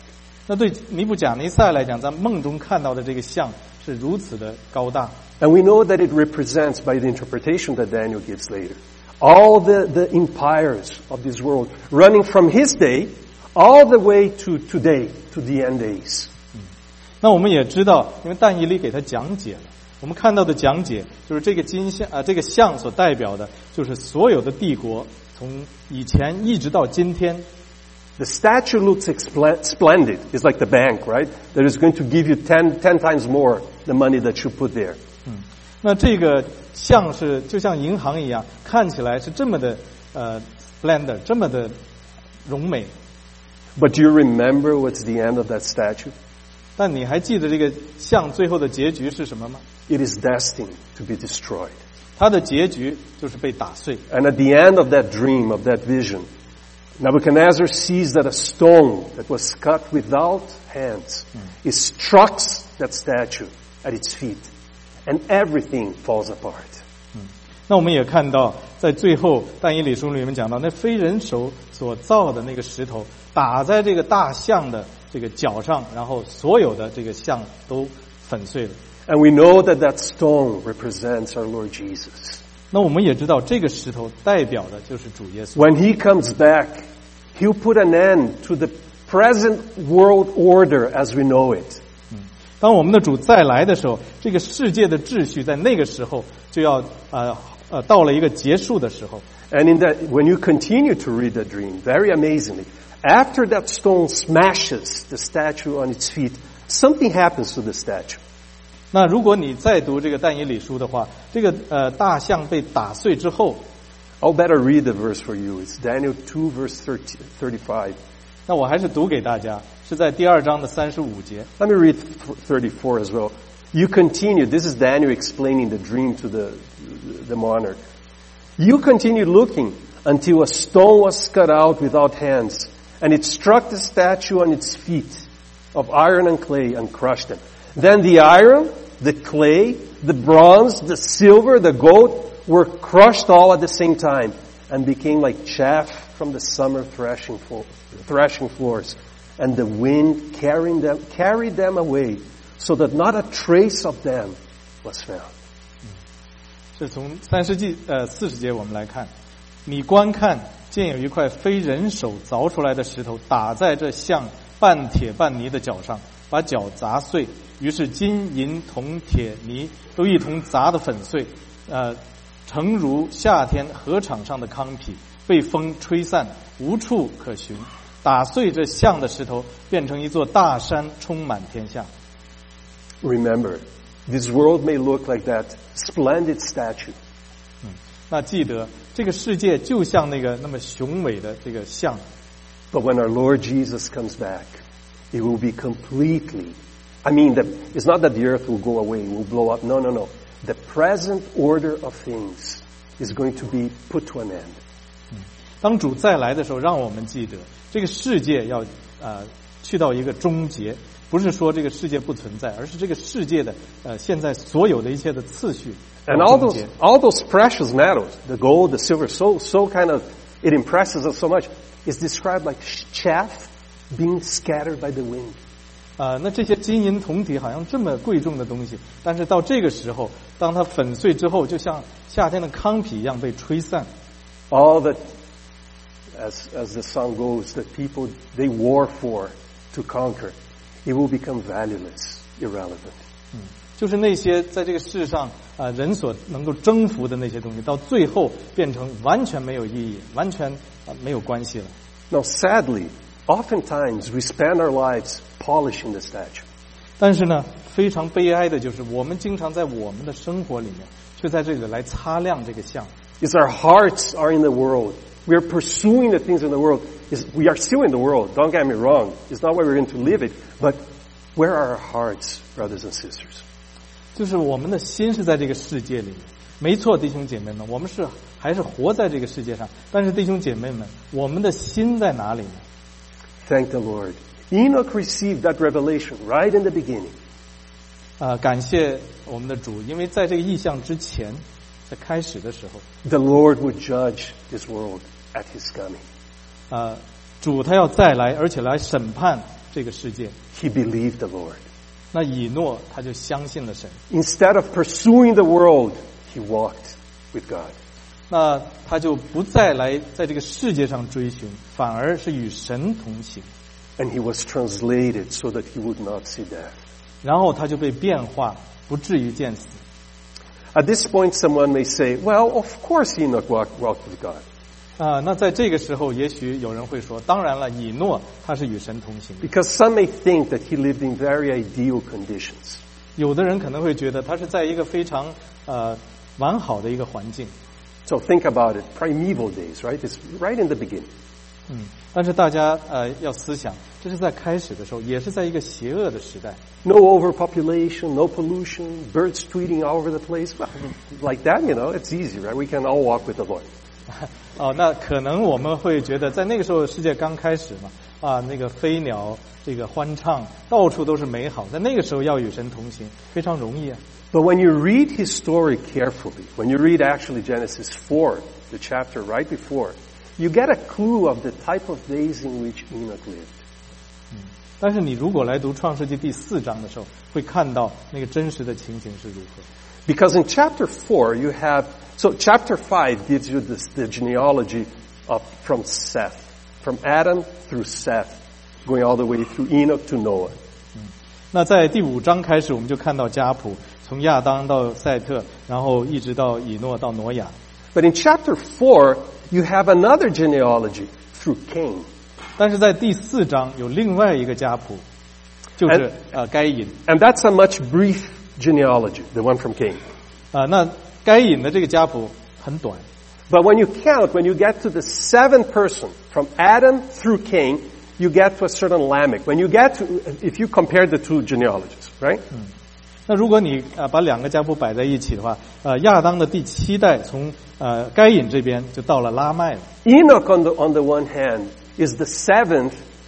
那对尼布甲尼撒来讲，在梦中看到的这个像是如此的高大。 And we know that it represents, by the interpretation that Daniel gives later, all the empires of this world, running from his day all the way to today, to the end days. 那我们也知道，因为但以理给他讲解了，我们看到的讲解就是这个这个像所代表的，就是所有的帝国从以前一直到今天。 The statue looks splendid. It's like the bank, right? That is going to give you 10 times more the money that you put there. 那这个像是就像银行一样，看起来是这么的splendor， 这么的荣美。 But do you remember what's the end of that statue? 但你还记得这个像最后的结局是什么吗？ It is destined to be destroyed. 它的结局就是被打碎。 And at the end of that dream, of that vision, Nebuchadnezzar sees that a stone that was cut without hands struck that statue at its feet, and everything falls apart. 那我们也看到，在最后但以理书里面讲到，那非人手所造的那个石头打在这个大象的这个脚上，然后所有的这个象都粉碎了。 And we know that that stone represents our Lord Jesus. 那我们也知道，这个石头代表的就是主耶稣。 When he comes back, he'll put an end to the present world order as we know it. 当我们的主再来的时候，这个世界的秩序在那个时候就要到了一个结束的时候。 And in that, when you continue to read the dream, very amazingly, after that stone smashes the statue on its feet, something happens to the statue. 那如果你再读这个但以理书的话，这个大象被打碎之后， I'll better read the verse for you. It's Daniel 2 verse 35. 那我还是读给大家，是在第2章的35节。 Let me read 34 as well. You continue. This is Daniel explaining the dream to the monarch. You continued looking until a stone was cut out without hands, and it struck the statue on its feet of iron and clay and crushed them. Then the iron, the clay, the bronze, the silver, the gold were crushed all at the same time and became like chaff from the summer threshing floors. And the wind carried them away so that not a trace of them was found. 是从40节我们来看，你观看，见有一块非人手凿出来的石头打在这像半铁半泥的脚上，把脚砸碎，于是金银铜铁泥都一同砸得粉碎，诚如夏天禾场上的糠皮，被风吹散，无处可寻。打碎这像的石头，变成一座大山，充满天下。 Remember, this world may look like that splendid statue. 那记得这个世界就像那个那么雄伟的这个像。 But when our Lord Jesus comes back, it will be completely, it's not that the earth will go away, will blow up. No. The present order of things is going to be put to an end. 当主再来的时候，让我们记得这个世界要去到一个终结，不是说这个世界不存在，而是这个世界的现在所有的一切的次序。 And all those precious metals, the gold, the silver, so kind of, it impresses us so much, is described like chaff being scattered by the wind. 那这些金银铜铁好像这么贵重的东西，但是到这个时候，当它粉碎之后，就像夏天的糠皮一样被吹散。 All that, as the song goes, that people, they war for to conquer, it will become valueless, irrelevant. 就是那些在这个世上人所能够征服的那些东西，到最后变成完全没有意义，完全没有关系了。 Now, sadly, oftentimes we spend our lives polishing the statue. 但是呢，非常悲哀的就是，我们经常在我们的生活里面，却在这里来擦亮这个像。 Is our hearts are in the world. We are pursuing the things in the world. We are still in the world. Don't get me wrong. It's not where we're going to live it. But where are our hearts, brothers and sisters? 就是我们的心是在这个世界里面，没错，弟兄姐妹们，我们还是活在这个世界上。但是弟兄姐妹们，我们的心在哪里呢？ Thank the Lord. Enoch received that revelation right in the beginning. 感谢我们的主，因为在这个异象之前，在开始的时候， The Lord would judge this world at His coming. 主他要再来，而且来审判这个世界。 he believed the Lord. 那以诺他就相信了神， Instead of pursuing the world, he walked with God. 那他就不再来在这个世界上追寻，反而是与神同行。 And he was translated so that he would not see death. 然后他就被变化，不至于见死。 At this point, someone may say, well, of course Enoch walked with God. 那在这个时候，也许有人会说，当然了，以诺他是与神同行的。 Because some may think that he lived in very ideal conditions. 有的人可能会觉得他是在一个非常完好的一个环境。 So think about it, primeval days, right? It's right in the beginning. 但是大家要思想，这是在开始的时候，也是在一个邪恶的时代。 No overpopulation, no pollution, birds tweeting all over the place. Well, like that, it's easy, right? We can all walk with the Lord. 那可能我们会觉得，在那个时候世界刚开始嘛，那个飞鸟这个欢唱，到处都是美好，在那个时候要与神同行，非常容易啊。 But when you read his story carefully, when you read actually Genesis 4, the chapter right before, you get a clue of the type of days in which Enoch lived. 但是你如果来读创世纪第4章的时候，会看到那个真实的情形是如何。 Because in chapter 4 you have, so chapter 5 gives you the genealogy from Seth, from Adam through Seth, going all the way through Enoch to Noah. 那在第5章开始，我们就看到家谱，从亚当到赛特，然后一直到以诺到挪亚。 But in chapter 4 you have another genealogy through Cain. 但是在第4章有另外一个家谱，就是该隐。 And that's a much brief genealogy, the one from Cain. 那该隐的这个家谱很短。 But when you count, when you get to the 7th person, from Adam through Cain, you get to a certain Lamech. When you get to, if you compare the two genealogies, right? 那如果你把两个家谱摆在一起的话，亚当的第7代从该隐这边就到了拉麦了。 Enoch on the one hand is the 7th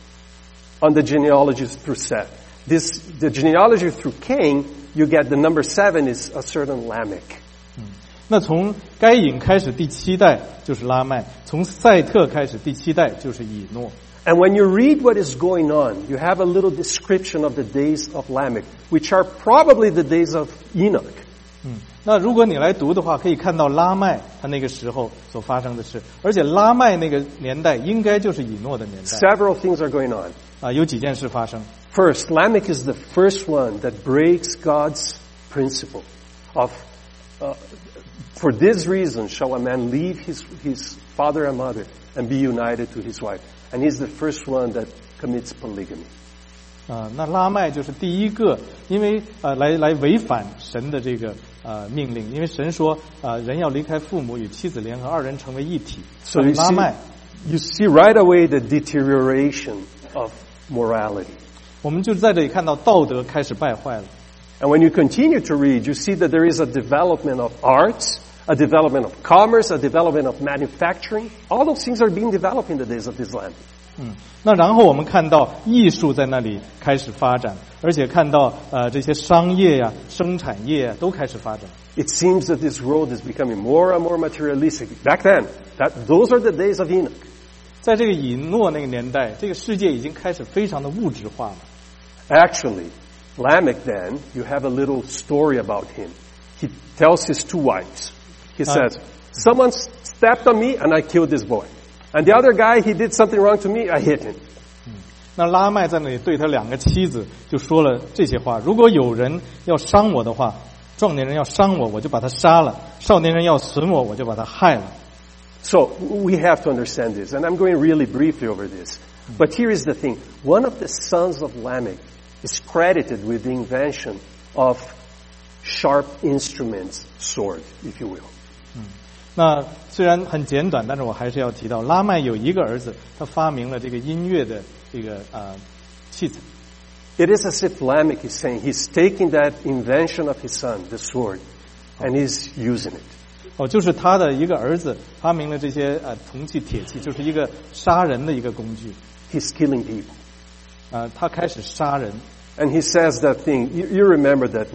on the genealogies through Seth. The genealogy through Cain, you get the number 7 is a certain Lamech. 那从该隐开始第7代就是拉麦，从赛特开始第7代就是以诺。 And when you read what is going on, you have a little description of the days of Lamech, which are probably the days of Enoch. 那如果你来读的话，可以看到拉麦他那个时候所发生的事，而且拉麦那个年代应该就是以诺的年代。 Several things are going on. 有几件事发生。 First, Lamech is the first one that breaks God's principle of, for this reason shall a man leave his father and mother and be united to his wife. And he's the first one that commits polygamy. 那拉麦就是第一个，因为来违反神的这个命令，因为神说人要离开父母与妻子联合，二人成为一体。 So 拉麦 you see right away the deterioration of morality. 我们就在这里看到道德开始败坏了。 And when you continue to read, you see that there is a development of arts, a development of commerce, a development of manufacturing. All those things are being developed in the days of this land. 那然后我们看到艺术在那里开始发展，而且看到这些商业呀、生产业都开始发展。 It seems that this world is becoming more and more materialistic. Back then, those are the days of Enoch. 在这个以诺那个年代，这个世界已经开始非常的物质化了。 Actually, Lamech then, you have a little story about him. He tells his 2 wives. He says, someone stepped on me and I killed this boy. And the other guy, he did something wrong to me, I hit him. 那拉麦在那里对他2个妻子就说了这些话：如果有人要伤我的话，壮年人要伤我，我就把他杀了；少年人要损我，我就把他害了。 So we have to understand this, and I'm going really briefly over this. But here is the thing. One of the sons of Lamech is credited with the invention of sharp instruments, sword, if you will. 那虽然很简短，但是我还是要提到，拉麦有一个儿子，他发明了这个音乐的这个器材。 It is as if Lamech is saying he's taking that invention of his son, the sword, and he's using it. 就是他的一个儿子发明了这些铜器、铁器，就是一个杀人的一个工具。 He's killing people. 他开始杀人。 And he says that thing. You remember that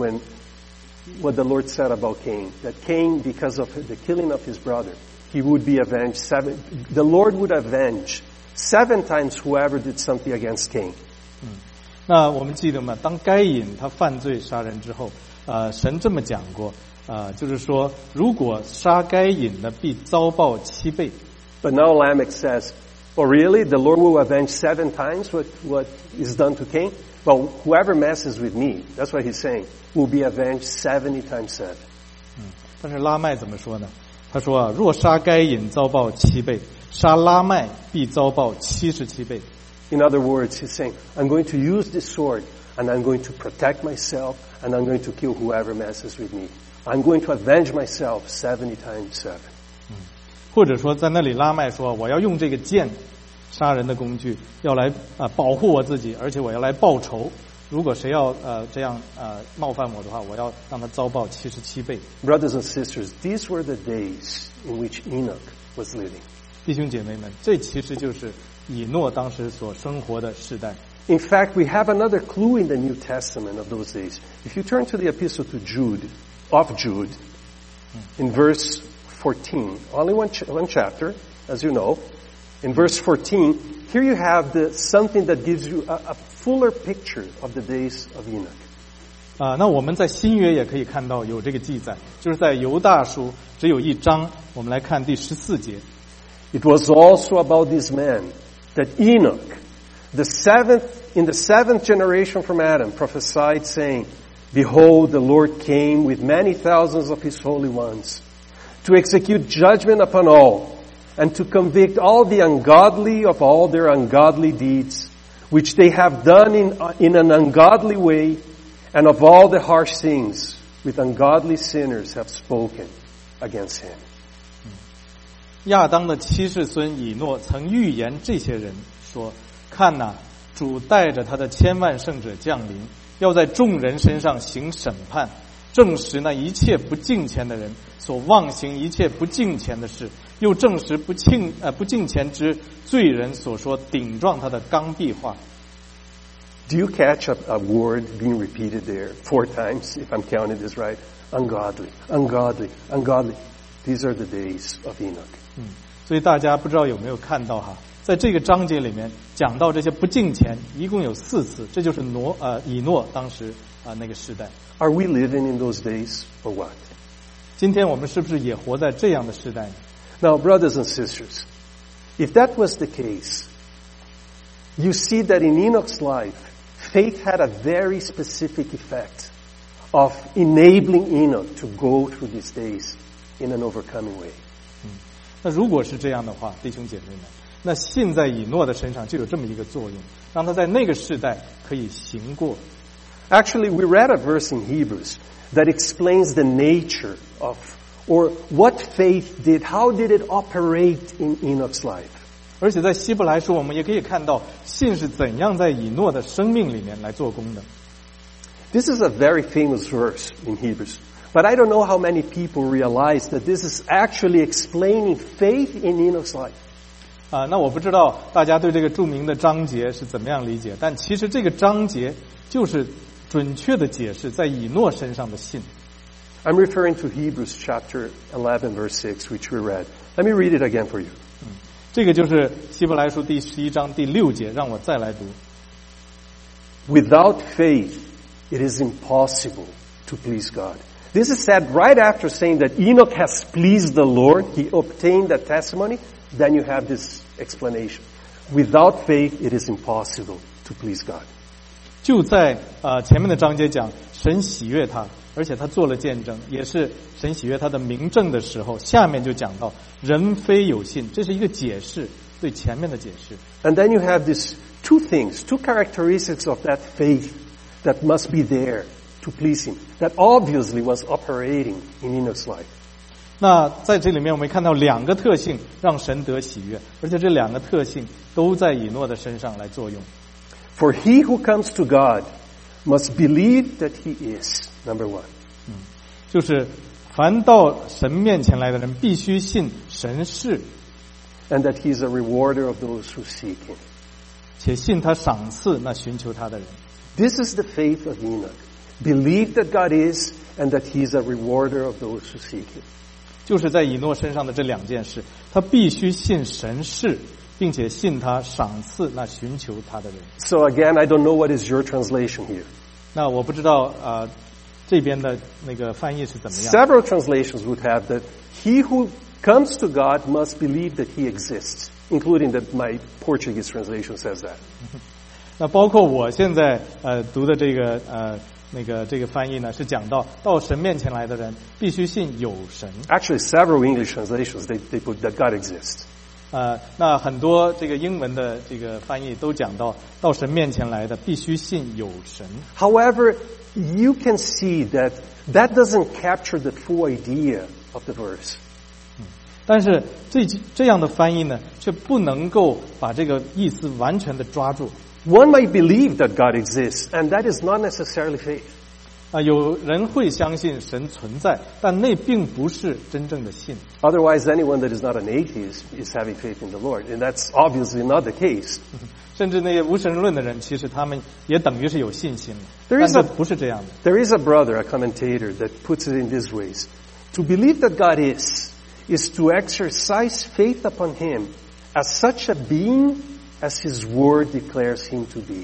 what the Lord said about Cain, that Cain, because of the killing of his brother, he would be avenged the Lord would avenge 7 times whoever did something against Cain. 那我们记得吗？当该隐他犯罪杀人之后，神这么讲过，就是说，如果杀该隐的，必遭报7倍。 But now Lamech says, "Oh, really? The Lord will avenge 7 times what is done to Cain? Well, whoever messes with me, that's what he's saying, will be avenged 70 times 7." 但是拉麦怎么说呢？他说啊，若杀该隐，遭报7倍；杀拉麦，必遭报77倍。 In other words, he's saying, I'm going to use this sword, and I'm going to protect myself, and I'm going to kill whoever messes with me. I'm going to avenge myself 70 times 7. 或者说，在那里拉麦说，我要用这个剑，杀人的工具，要来保护我自己，而且我要来报仇。如果谁要这样冒犯我的话，我要让他遭报77倍。 Brothers and sisters, these were the days in which Enoch was living. 弟兄姐妹们，这其实就是以诺当时所生活的世代。 In fact, we have another clue in the New Testament of those days. If you turn to the epistle to Jude, in verse 14, only one chapter, as you know. In verse 14, here you have something that gives you a fuller picture of the days of Enoch. 那我们在新约也可以看到有这个记载，就是在犹大书只有1章，我们来看第14节。 It was also about this man that Enoch, in the seventh generation from Adam, prophesied saying, Behold, the Lord came with many thousands of his holy ones to execute judgment upon all and to convict all the ungodly of all their ungodly deeds, which they have done in an ungodly way, and of all the harsh things which ungodly sinners have spoken against him. 亚当的7世孙以诺曾预言这些人说：看哪，主带着他的千万圣者降临，要在众人身上行审判，证实那一切不敬虔的人所妄行一切不敬虔的事，又证实不敬虔之罪人所说顶撞他的刚愎话。 Do you catch a word being repeated there 4 times, if I'm counting this right? Ungodly, ungodly, ungodly. These are the days of Enoch. 所以大家不知道有没有看到哈，在这个章节里面讲到这些不敬虔，一共有4次，这就是以诺当时那个时代。 Are we living in those days or what? 今天我们是不是也活在这样的时代呢？ Now, brothers and sisters, if that was the case, you see that in Enoch's life, faith had a very specific effect of enabling Enoch to go through these days in an overcoming way. 那如果是这样的话，弟兄姐妹们，那信在以诺的身上就有这么一个作用，让他在那个世代可以行过。 Actually, we read a verse in Hebrews that explains the nature of, or what faith did, how did it operate in Enoch's life. 而且在希伯来书我们也可以看到信是怎样在以诺的生命里面来做工的。 This is a very famous verse in Hebrews, but I don't know how many people realize that this is actually explaining faith in Enoch's life. 那我不知道大家对这个著名的章节是怎么样理解，但其实这个章节就是准确的解释在以诺身上的信。 I'm referring to Hebrews chapter 11 verse 6, which we read. Let me read it again for you. 这个就是希伯来书第11章第6节，让我再来读。 Without faith, it is impossible to please God. This is said right after saying that Enoch has pleased the Lord. He obtained that testimony. Then you have this explanation. Without faith, it is impossible to please God. 就在前面的章节讲神喜悦他，而且他做了见证，也是神喜悦他的明证的时候，下面就讲到人非有信，这是一个解释，对前面的解释。 And then you have these 2 things, 2 characteristics of that faith that must be there to please him, that obviously was operating in Enoch's life. 那在这里面我们看到2个特性让神得喜悦，而且这2个特性都在以诺的身上来作用。 For he who comes to God must believe that he is, number 1. 就是凡到神面前来的人必须信神是， And that he is a rewarder of those who seek him. 且信他赏赐那寻求他的人。 This is the faith of Enoch. Believe that God is and that he is a rewarder of those who seek him. 就是在以诺身上的这2件事，他必须信神是， 并且信他，赏赐那寻求他的人。 So again, I don't know what is your translation here. 那我不知道这边的那个翻译是怎么样。 Several translations would have that he who comes to God must believe that he exists, including that my Portuguese translation says that. 那包括我现在读的这个这个翻译呢，是讲到神面前来的人必须信有神。 Actually, several English translations, they put that God exists. 那很多这个英文的这个翻译都讲到神面前来的必须信有神。 However, you can see that doesn't capture the full idea of the verse. 但是这样的翻译呢，却不能够把这个意思完全的抓住。 One might believe that God exists, and that is not necessarily faith. 有人会相信神存在，但那并不是真正的信。 Otherwise, anyone that is not an atheist is having faith in the Lord, and that's obviously not the case. 甚至那些无神论的人，其实他们也等于是有信心的， There 但 is 是 a- 不是这样的。 There is a brother, a commentator, that puts it in these ways. To believe that God is to exercise faith upon Him as such a being as His Word declares Him to be.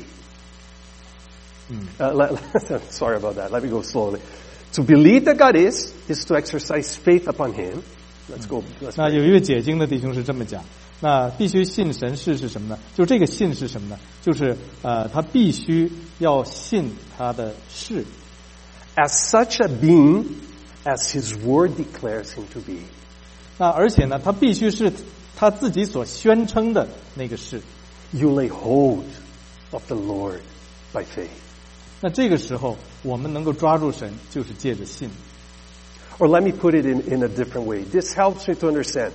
Sorry about that. Let me go slowly. To believe that God is to exercise faith upon Him. Let's go. Let's 那 pray. 有一位解经的弟兄是这么讲，那必须信神是什么呢？就这个信是什么呢？就是他必须要信他的事， As such a being as His Word declares Him to be. 那而且呢，他必须是他自己所宣称的那个事。 You lay hold of the Lord by faith. 那这个时候，我们能够抓住神，就是借着信。 Or let me put it in a different way. This helps me to understand.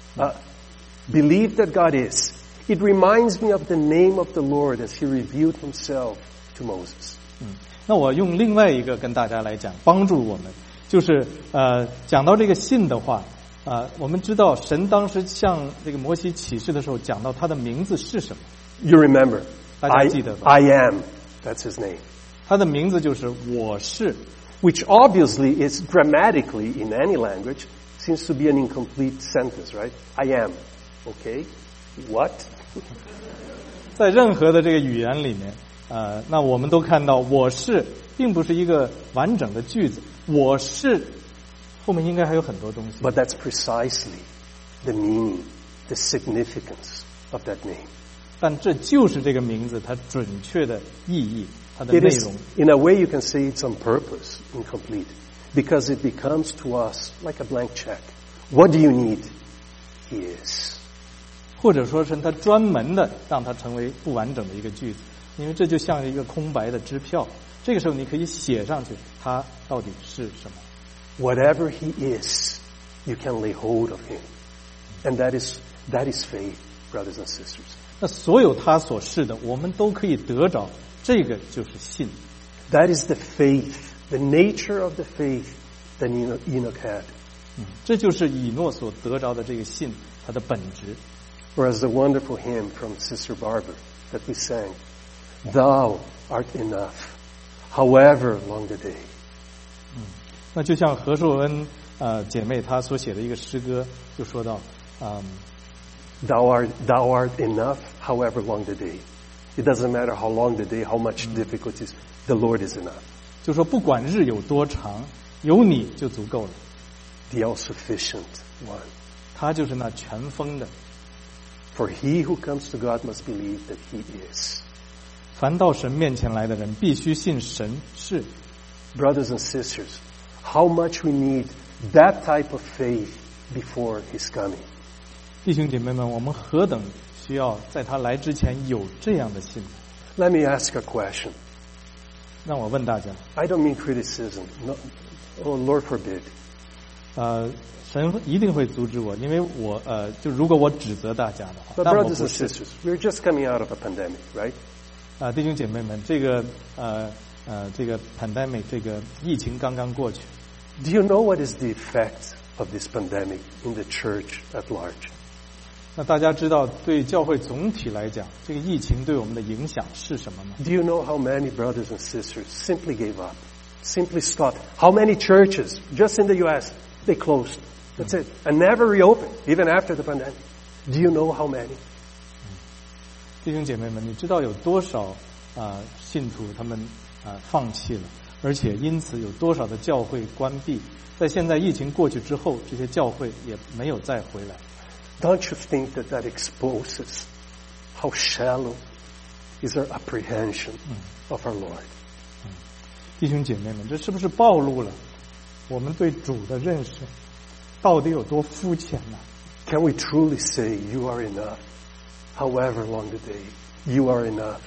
Believe that God is. It reminds me of the name of the Lord as He revealed Himself to Moses. 那我用另外一个跟大家来讲，帮助我们，就是讲到这个信的话，我们知道神当时向这个摩西启示的时候，讲到他的名字是什么？ You remember. 大家记得吧？ I am. That's His name. 他的名字就是我是。 Which obviously is grammatically in any language seems to be an incomplete sentence, right? I am. Okay. What? 在任何的这个语言里面，那我们都看到我是并不是一个完整的句子，我是后面应该还有很多东西。 But that's precisely the meaning, the significance of that name. 但这就是这个名字它准确的意义，它的 It 内 is, 容。 in a way you can say it's on purpose incomplete because it becomes to us like a blank check. What do you need? He is. 或者说是它专门的让它成为不完整的一个句子，因为这就像一个空白的支票。这个时候你可以写上去，它到底是什么。 Whatever He is, you can lay hold of Him. And that is faith, brothers and sisters. 那所有他所是的，我们都可以得着，这个就是信。 That is the faith, the nature of the faith that Enoch had. 这就是以诺所得着的这个信，它的本质。 Whereas the wonderful hymn from Sister Barbara that we sang, Thou art enough, however long the day. 那就像何寿恩姐妹她所写的一个诗歌，就说到， Thou art enough, however long the day. It doesn't matter how long the day, how much difficulties, the Lord is enough. 就说不管日有多长，有你就足够了。 The all-sufficient one. 他就是那全丰的。 For he who comes to God must believe that He is. 凡到神面前来的人，必须信神是。 Brothers and sisters, how much we need that type of faith before His coming. 弟兄姐妹们，我们何等需要在他来之前有这样的信。 Let me ask a question. 让我问大家， I don't mean criticism. No, oh, Lord forbid. 神一定会阻止我，因为我就如果我指责大家的话， But 但我 brothers 不 and 是。 sisters, we're just coming out of a pandemic, right? 弟兄姐妹们，这个pandemic 这个疫情刚刚过去， Do you know what is the effect of this pandemic in the church at large? 那大家知道对教会总体来讲，这个疫情对我们的影响是什么吗？ Do you know how many brothers and sisters simply gave up, simply stopped? How many churches, just in the U.S., they closed? That's it. And never reopened, even after the pandemic. Do you know how many? 弟兄姐妹们，你知道有多少信徒他们放弃了，而且因此有多少的教会关闭？在现在疫情过去之后，这些教会也没有再回来。 Don't you think that exposes how shallow is our apprehension of our Lord? 弟兄姐妹们，这是不是暴露了我们对主的认识到底有多肤浅呢？ Can we truly say, you are enough, however long the day? You are enough,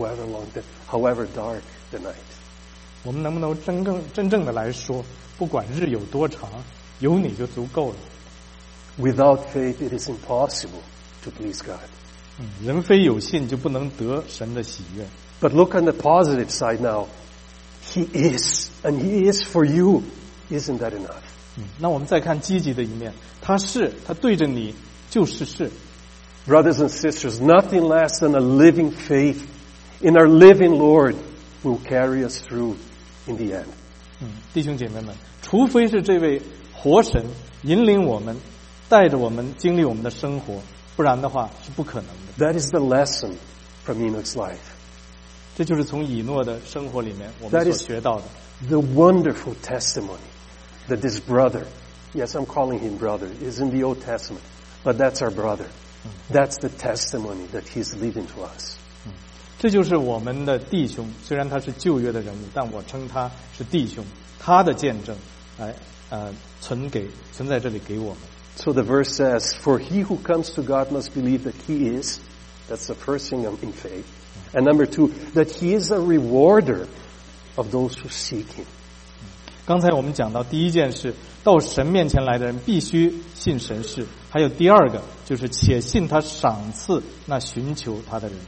however dark the night? 我们能不能真正的来说，不管日有多长，有你就足够了。 Without faith, it is impossible to please God. 人非有信就不能得神的喜悦。 But look on the positive side now. He is, and He is for you. Isn't that enough? 那我们再看积极的一面，他对着你就是是。 Brothers and sisters, nothing less than a living faith in our living Lord will carry us through in the end. 弟兄姐妹们，除非是这位活神引领我们，带着我们经历我们的生活，不然的话是不可能的。 That is the lesson from Enoch's life. 这就是从以诺的生活里面我们所学到的。 The wonderful testimony that this brother, yes, I'm calling him brother, is in the Old Testament, but that's our brother. That's the testimony that he's leaving to us. 这就是我们的弟兄，虽然他是旧约的人物，但我称他是弟兄，他的见证存在这里给我们。 So the verse says, for he who comes to God must believe that he is, that's the first thing in faith, and number two, that he is a rewarder of those who seek him. 刚才我们讲到第一件事，到神面前来的人必须信神是，还有第二个就是且信他赏赐那寻求他的人。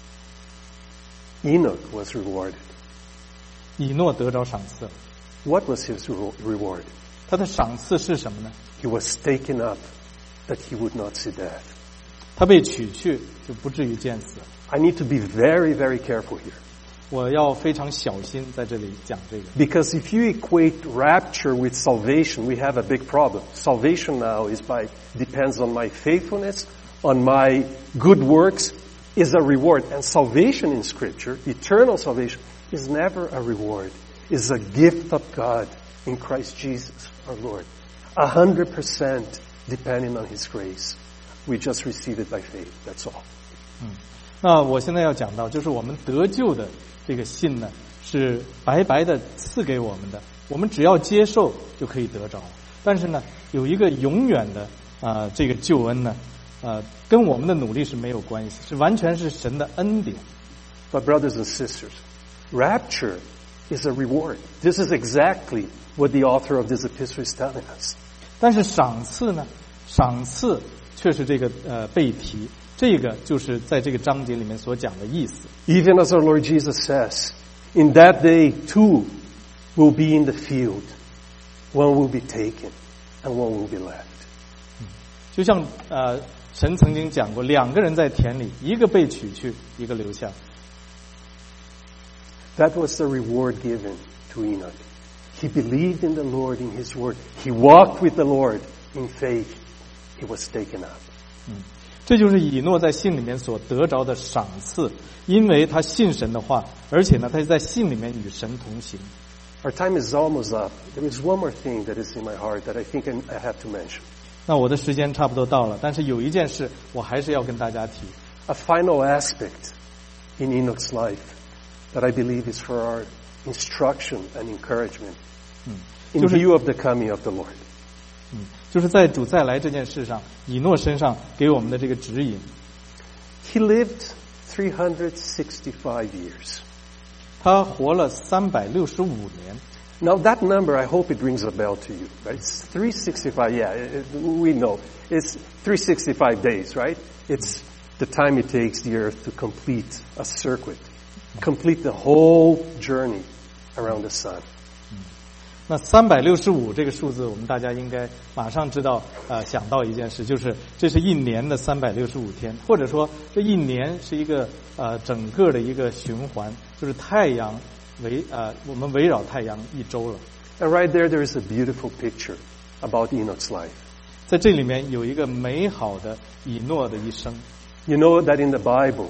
Enoch was rewarded. 以诺得着赏赐， What was his reward? 他的赏赐是什么呢？ He was taken up that he would not see death. 他被取去，就不至于见死。 I need to be very, very careful here. 我要非常小心在这里讲这个， Because if you equate rapture with salvation, we have a big problem. Salvation now depends on my faithfulness, on my good works, is a reward. And salvation in Scripture, eternal salvation, is never a reward. It's a gift of God in Christ Jesus, our Lord. 100% depending on His grace. We just receive it by faith. That's all. 那我现在要讲到，就是我们得救的这个信呢，是白白的赐给我们的，我们只要接受就可以得着。但是呢，有一个永远的这个救恩呢，跟我们的努力是没有关系，是完全是神的恩典。 But brothers and sisters, rapture is a reward. This is exactly what the author of this epistle is telling us. 但是赏赐呢，赏赐却是这个被提。这个就是在这个章节里面所讲的意思。 Even as our Lord Jesus says, in that day two will be in the field. One will be taken and one will be left. 就像神曾经讲过，两个人在田里，一个被取去，一个留下。 That was the reward given to Enoch. He believed in the Lord, in His word. He walked with the Lord in faith. He was taken up. 这就是以诺在信里面所得着的赏赐，因为他信神的话，而且呢，他在信里面与神同行。 Our time is almost up. There is one more thing that is in my heart that I think I have to mention. 那我的时间差不多到了，但是有一件事我还是要跟大家提。 A final aspect in Enoch's life that I believe is for our instruction and encouragement in view of the coming of the Lord. 就是在主再来这件事上，以诺身上给我们的这个指引。 He lived 365 years. 他活了365年。 Now that number, I hope it rings a bell to you, right? It's 365, yeah, we know. It's 365 days, right? It's the time it takes the earth to complete a circuit, complete the whole journey around the sun. 那365这个数字，我们大家应该马上知道，想到一件事，就是这是一年的365天，或者说这一年是一个整个的一个循环，就是太阳我们围绕太阳一周了。 And right there is a beautiful picture about Enoch's life. 在这里面有一个美好的以诺的一生。 You know that in the Bible,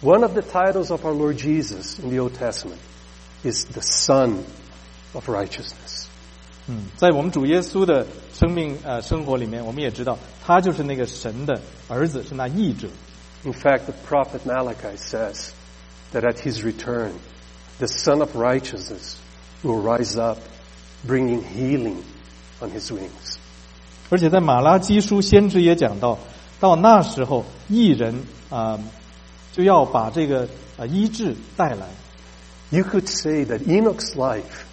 One of the titles of our Lord Jesus in the Old Testament is the Son of Righteousness. 在我们主耶稣的生活里面，我们也知道他就是那个神的儿子，是那义者。 In fact, the prophet Malachi says that at his return, the Son of Righteousness will rise up, bringing healing on his wings. 而且在马拉基书先知也讲到，到那时候义人就要把这个医治带来。 You could say that Enoch's life,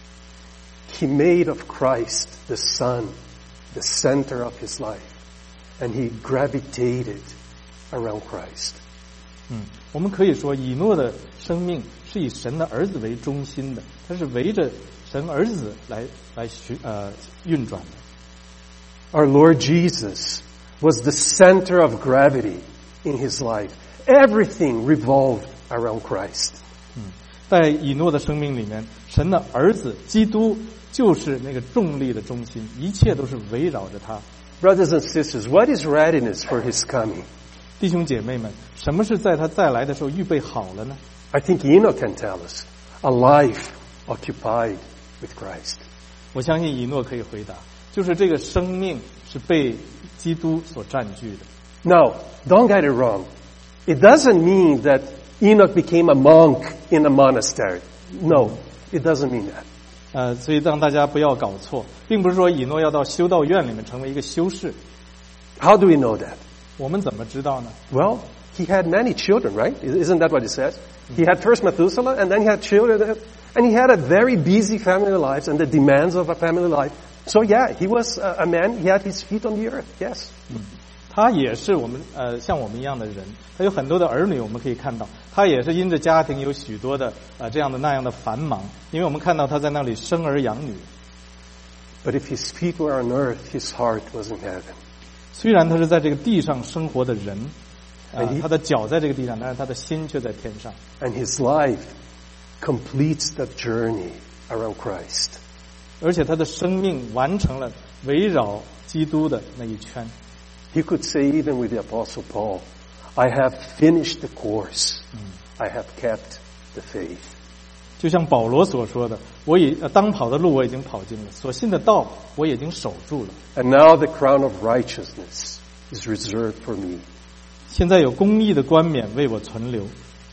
he made of Christ the Son, the center of his life, and he gravitated around Christ. 我们可以说以诺的生命是以神的儿子为中心的，他是围着神儿子来运转的。 Our Lord Jesus was the center of gravity in his life. Everything revolved around Christ. 在以诺的生命里面，神的儿子基督就是那个重力的中心，一切都是围绕着他。 Brothers and sisters, what is readiness for his coming? 弟兄姐妹们，什么是在他再来的时候预备好了呢？ I think Enoch can tell us. A life occupied with Christ. 我相信以诺可以回答，就是这个生命是被基督所占据的。 Now, don't get it wrong. It doesn't mean that Enoch became a monk in a monastery. No, it doesn't mean that. 所以让大家不要搞错，并不是说以诺要到修道院里面成为一个修士。 How do we know that? 我们怎么知道呢？ Well, he had many children, right? Isn't that what it says? He had first Methuselah, and then he had children, and he had a very busy family life and the demands of a family life. So yeah, he was a man, he had his feet on the earth, yes. 他也是我们像我们一样的人，他有很多的儿女，我们可以看到，他也是因着家庭有许多的这样的那样的繁忙，因为我们看到他在那里生儿养女。 But if his feet were on earth, his heart was in heaven. 虽然他是在这个地上生活的人，他的脚在这个地上，但是他的心却在天上。 And his life completes the journey around Christ. 而且他的生命完成了围绕基督的那一圈。 He could say even with the Apostle Paul, I have finished the course. I have kept the faith. 就像保罗所说的，当跑的路我已经跑尽了，所信的道我已经守住了。 And now the crown of righteousness is reserved for me. 现在有公义的冠冕为我存留。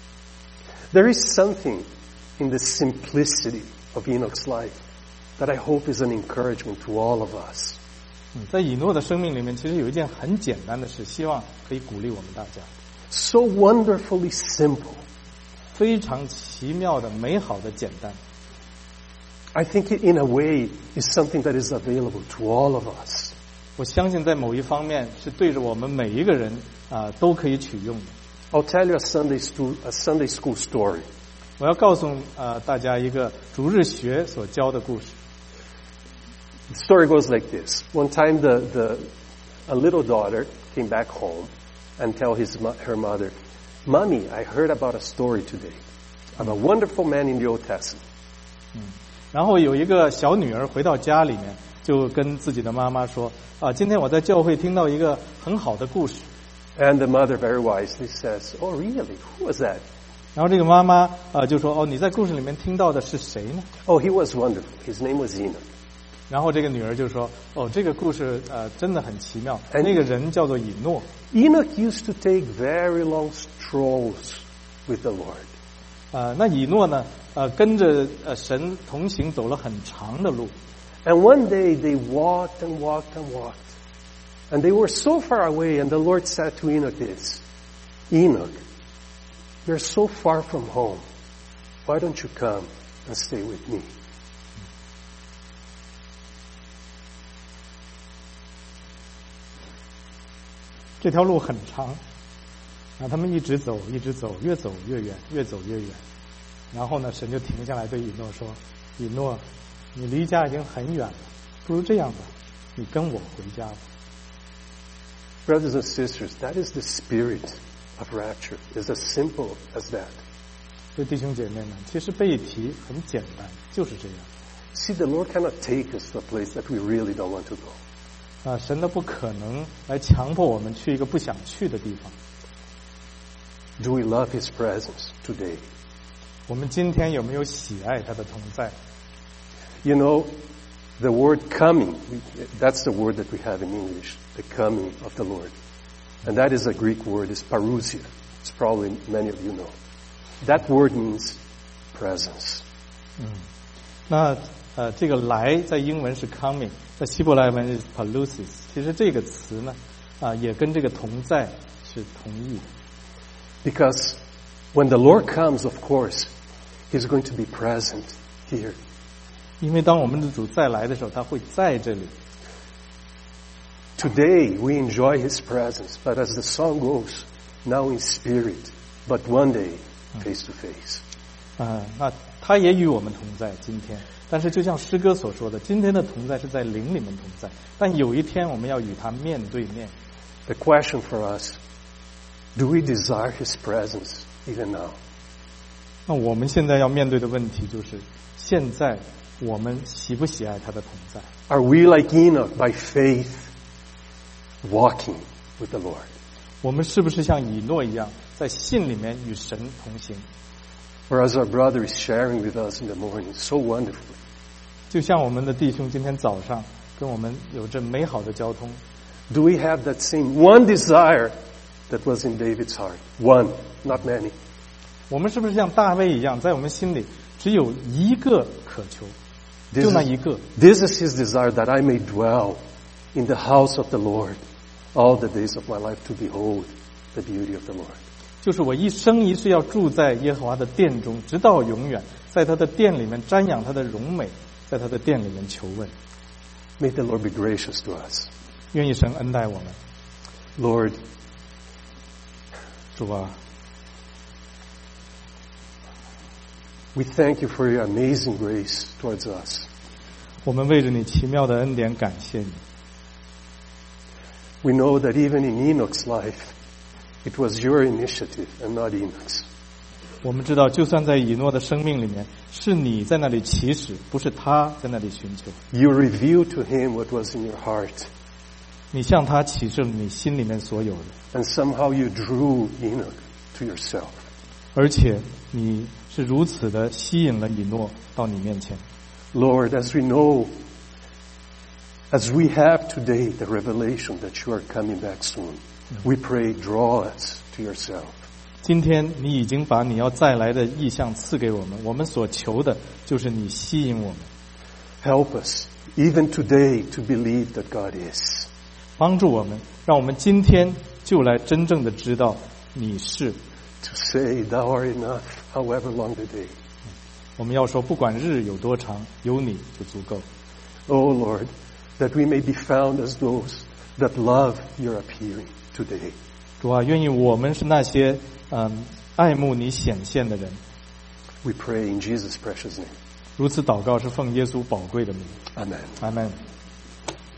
There is something in the simplicity of Enoch's life that I hope is an encouragement to all of us. 在以诺的生命里面，其实有一件很简单的事，希望可以鼓励我们大家。 So wonderfully simple. 非常奇妙的、美好的简单。 I think it, in a way, is something that is available to all of us. 我相信在某一方面是对着我们每一个人都可以取用的。 I'll tell you a Sunday school story. 我要告诉大家一个主日学所教的故事。 The story goes like this. One time a little daughter came back home and tell her mother, Mommy, I heard about a story today of a wonderful man in the Old Testament. 然后有一个小女儿回到家里面，就跟自己的妈妈说：“今天我在教会听到一个很好的故事。” And the mother very wisely says, Oh, really? Who was that? 然后这个妈妈就说：“哦，你在故事里面听到的是谁呢？” Oh, he was wonderful. His name was Enoch. 然后这个女儿就说：“哦，这个故事真的很奇妙。那个人叫做以诺。” Enoch used to take very long strolls with the Lord. 那以诺呢？跟着神同行，走了很长的路。 And one day they walked and walked and walked. And they were so far away, and the Lord said to Enoch this, Enoch, you're so far from home. Why don't you come and stay with me? 这条路很长，他们一直走，一直走，越走越远，越走越远。然后呢，神就停下来对以诺说：“以诺，你离家已经很远了，不如这样吧，你跟我回家吧。” Brothers and sisters, that is the spirit of rapture. It's as simple as that. 所以弟兄姐妹们，其实被提很简单，就是这样。 See, the Lord cannot take us to a place that we really don't want to go. 神都不可能来强迫我们去一个不想去的地方。 Do we love His presence today? 我们今天有没有喜爱他的同在？ You know, the word coming, that's the word that we have in English, the coming of the Lord. And that is a Greek word, it's parousia. It's probably many of you know. That word means presence. 那这个来在英文是 coming， 在希伯来文是 parousia。其实这个词呢，也跟这个同在是同义的。 Because when the Lord comes, of course, He's going to be present here. 因为当我们的主再来的时候，他会在这里。 Today we enjoy His presence, but as the song goes, now in spirit, but one day face to face. 那他也与我们同在今天，但是就像诗歌所说的，今天的同在是在灵里面同在，但有一天我们要与他面对面。 The question for us, do we desire His presence even now? 那我们现在要面对的问题就是，现在我们喜不喜爱他的同在？ Are we like Enoch by faith walking with the Lord? 我们是不是像以诺一样，在信里面与神同行？ Or as our brother is sharing with us in the morning so wonderfully, 就像我们的弟兄今天早上跟我们有着美好的交通， do we have that same one desire that was in David's heart? One, not many. 我们是不是像大卫一样，在我们心里只有一个渴求，就那一个？ This is His desire that I may dwell in the house of the Lord all the days of my life to behold the beauty of the Lord. 就是我一生一世要住在耶和华的殿中，直到永远，在他的殿里面瞻仰他的荣美，在他的殿里面求问。 May the Lord be gracious to us. 愿意神恩待我们， Lord, 主啊， we thank you for your amazing grace towards us. 我们为着你奇妙的恩典感谢你。 We know that even in Enoch's life, it was your initiative and not Enoch's. 我们知道，就算在以诺的生命里面，是你在那里起始，不是他在那里寻求。 You revealed to him what was in your heart, 你向他启示了你心里面所有的， and somehow you drew Enoch to yourself. 而且你是如此的吸引了以诺到你面前。 Lord, as we know, as we have today the revelation that you are coming back soon, we pray, draw us to yourself. 今天你已经把你要再来的意象赐给我们，我们所求的就是你吸引我们， Help us, even today, to believe that God is. 帮助我们，让我们今天就来真正的知道你是。 To say, thou art enough, however long the day. 我们要说，不管日有多长，有你就足够。 Oh Lord, that we may be found as those that love your appearing today. 主啊，愿意我们是那些爱慕你显现的人。 We pray in Jesus' precious name. 如此祷告是奉耶稣宝贵的名。 Amen. 阿门。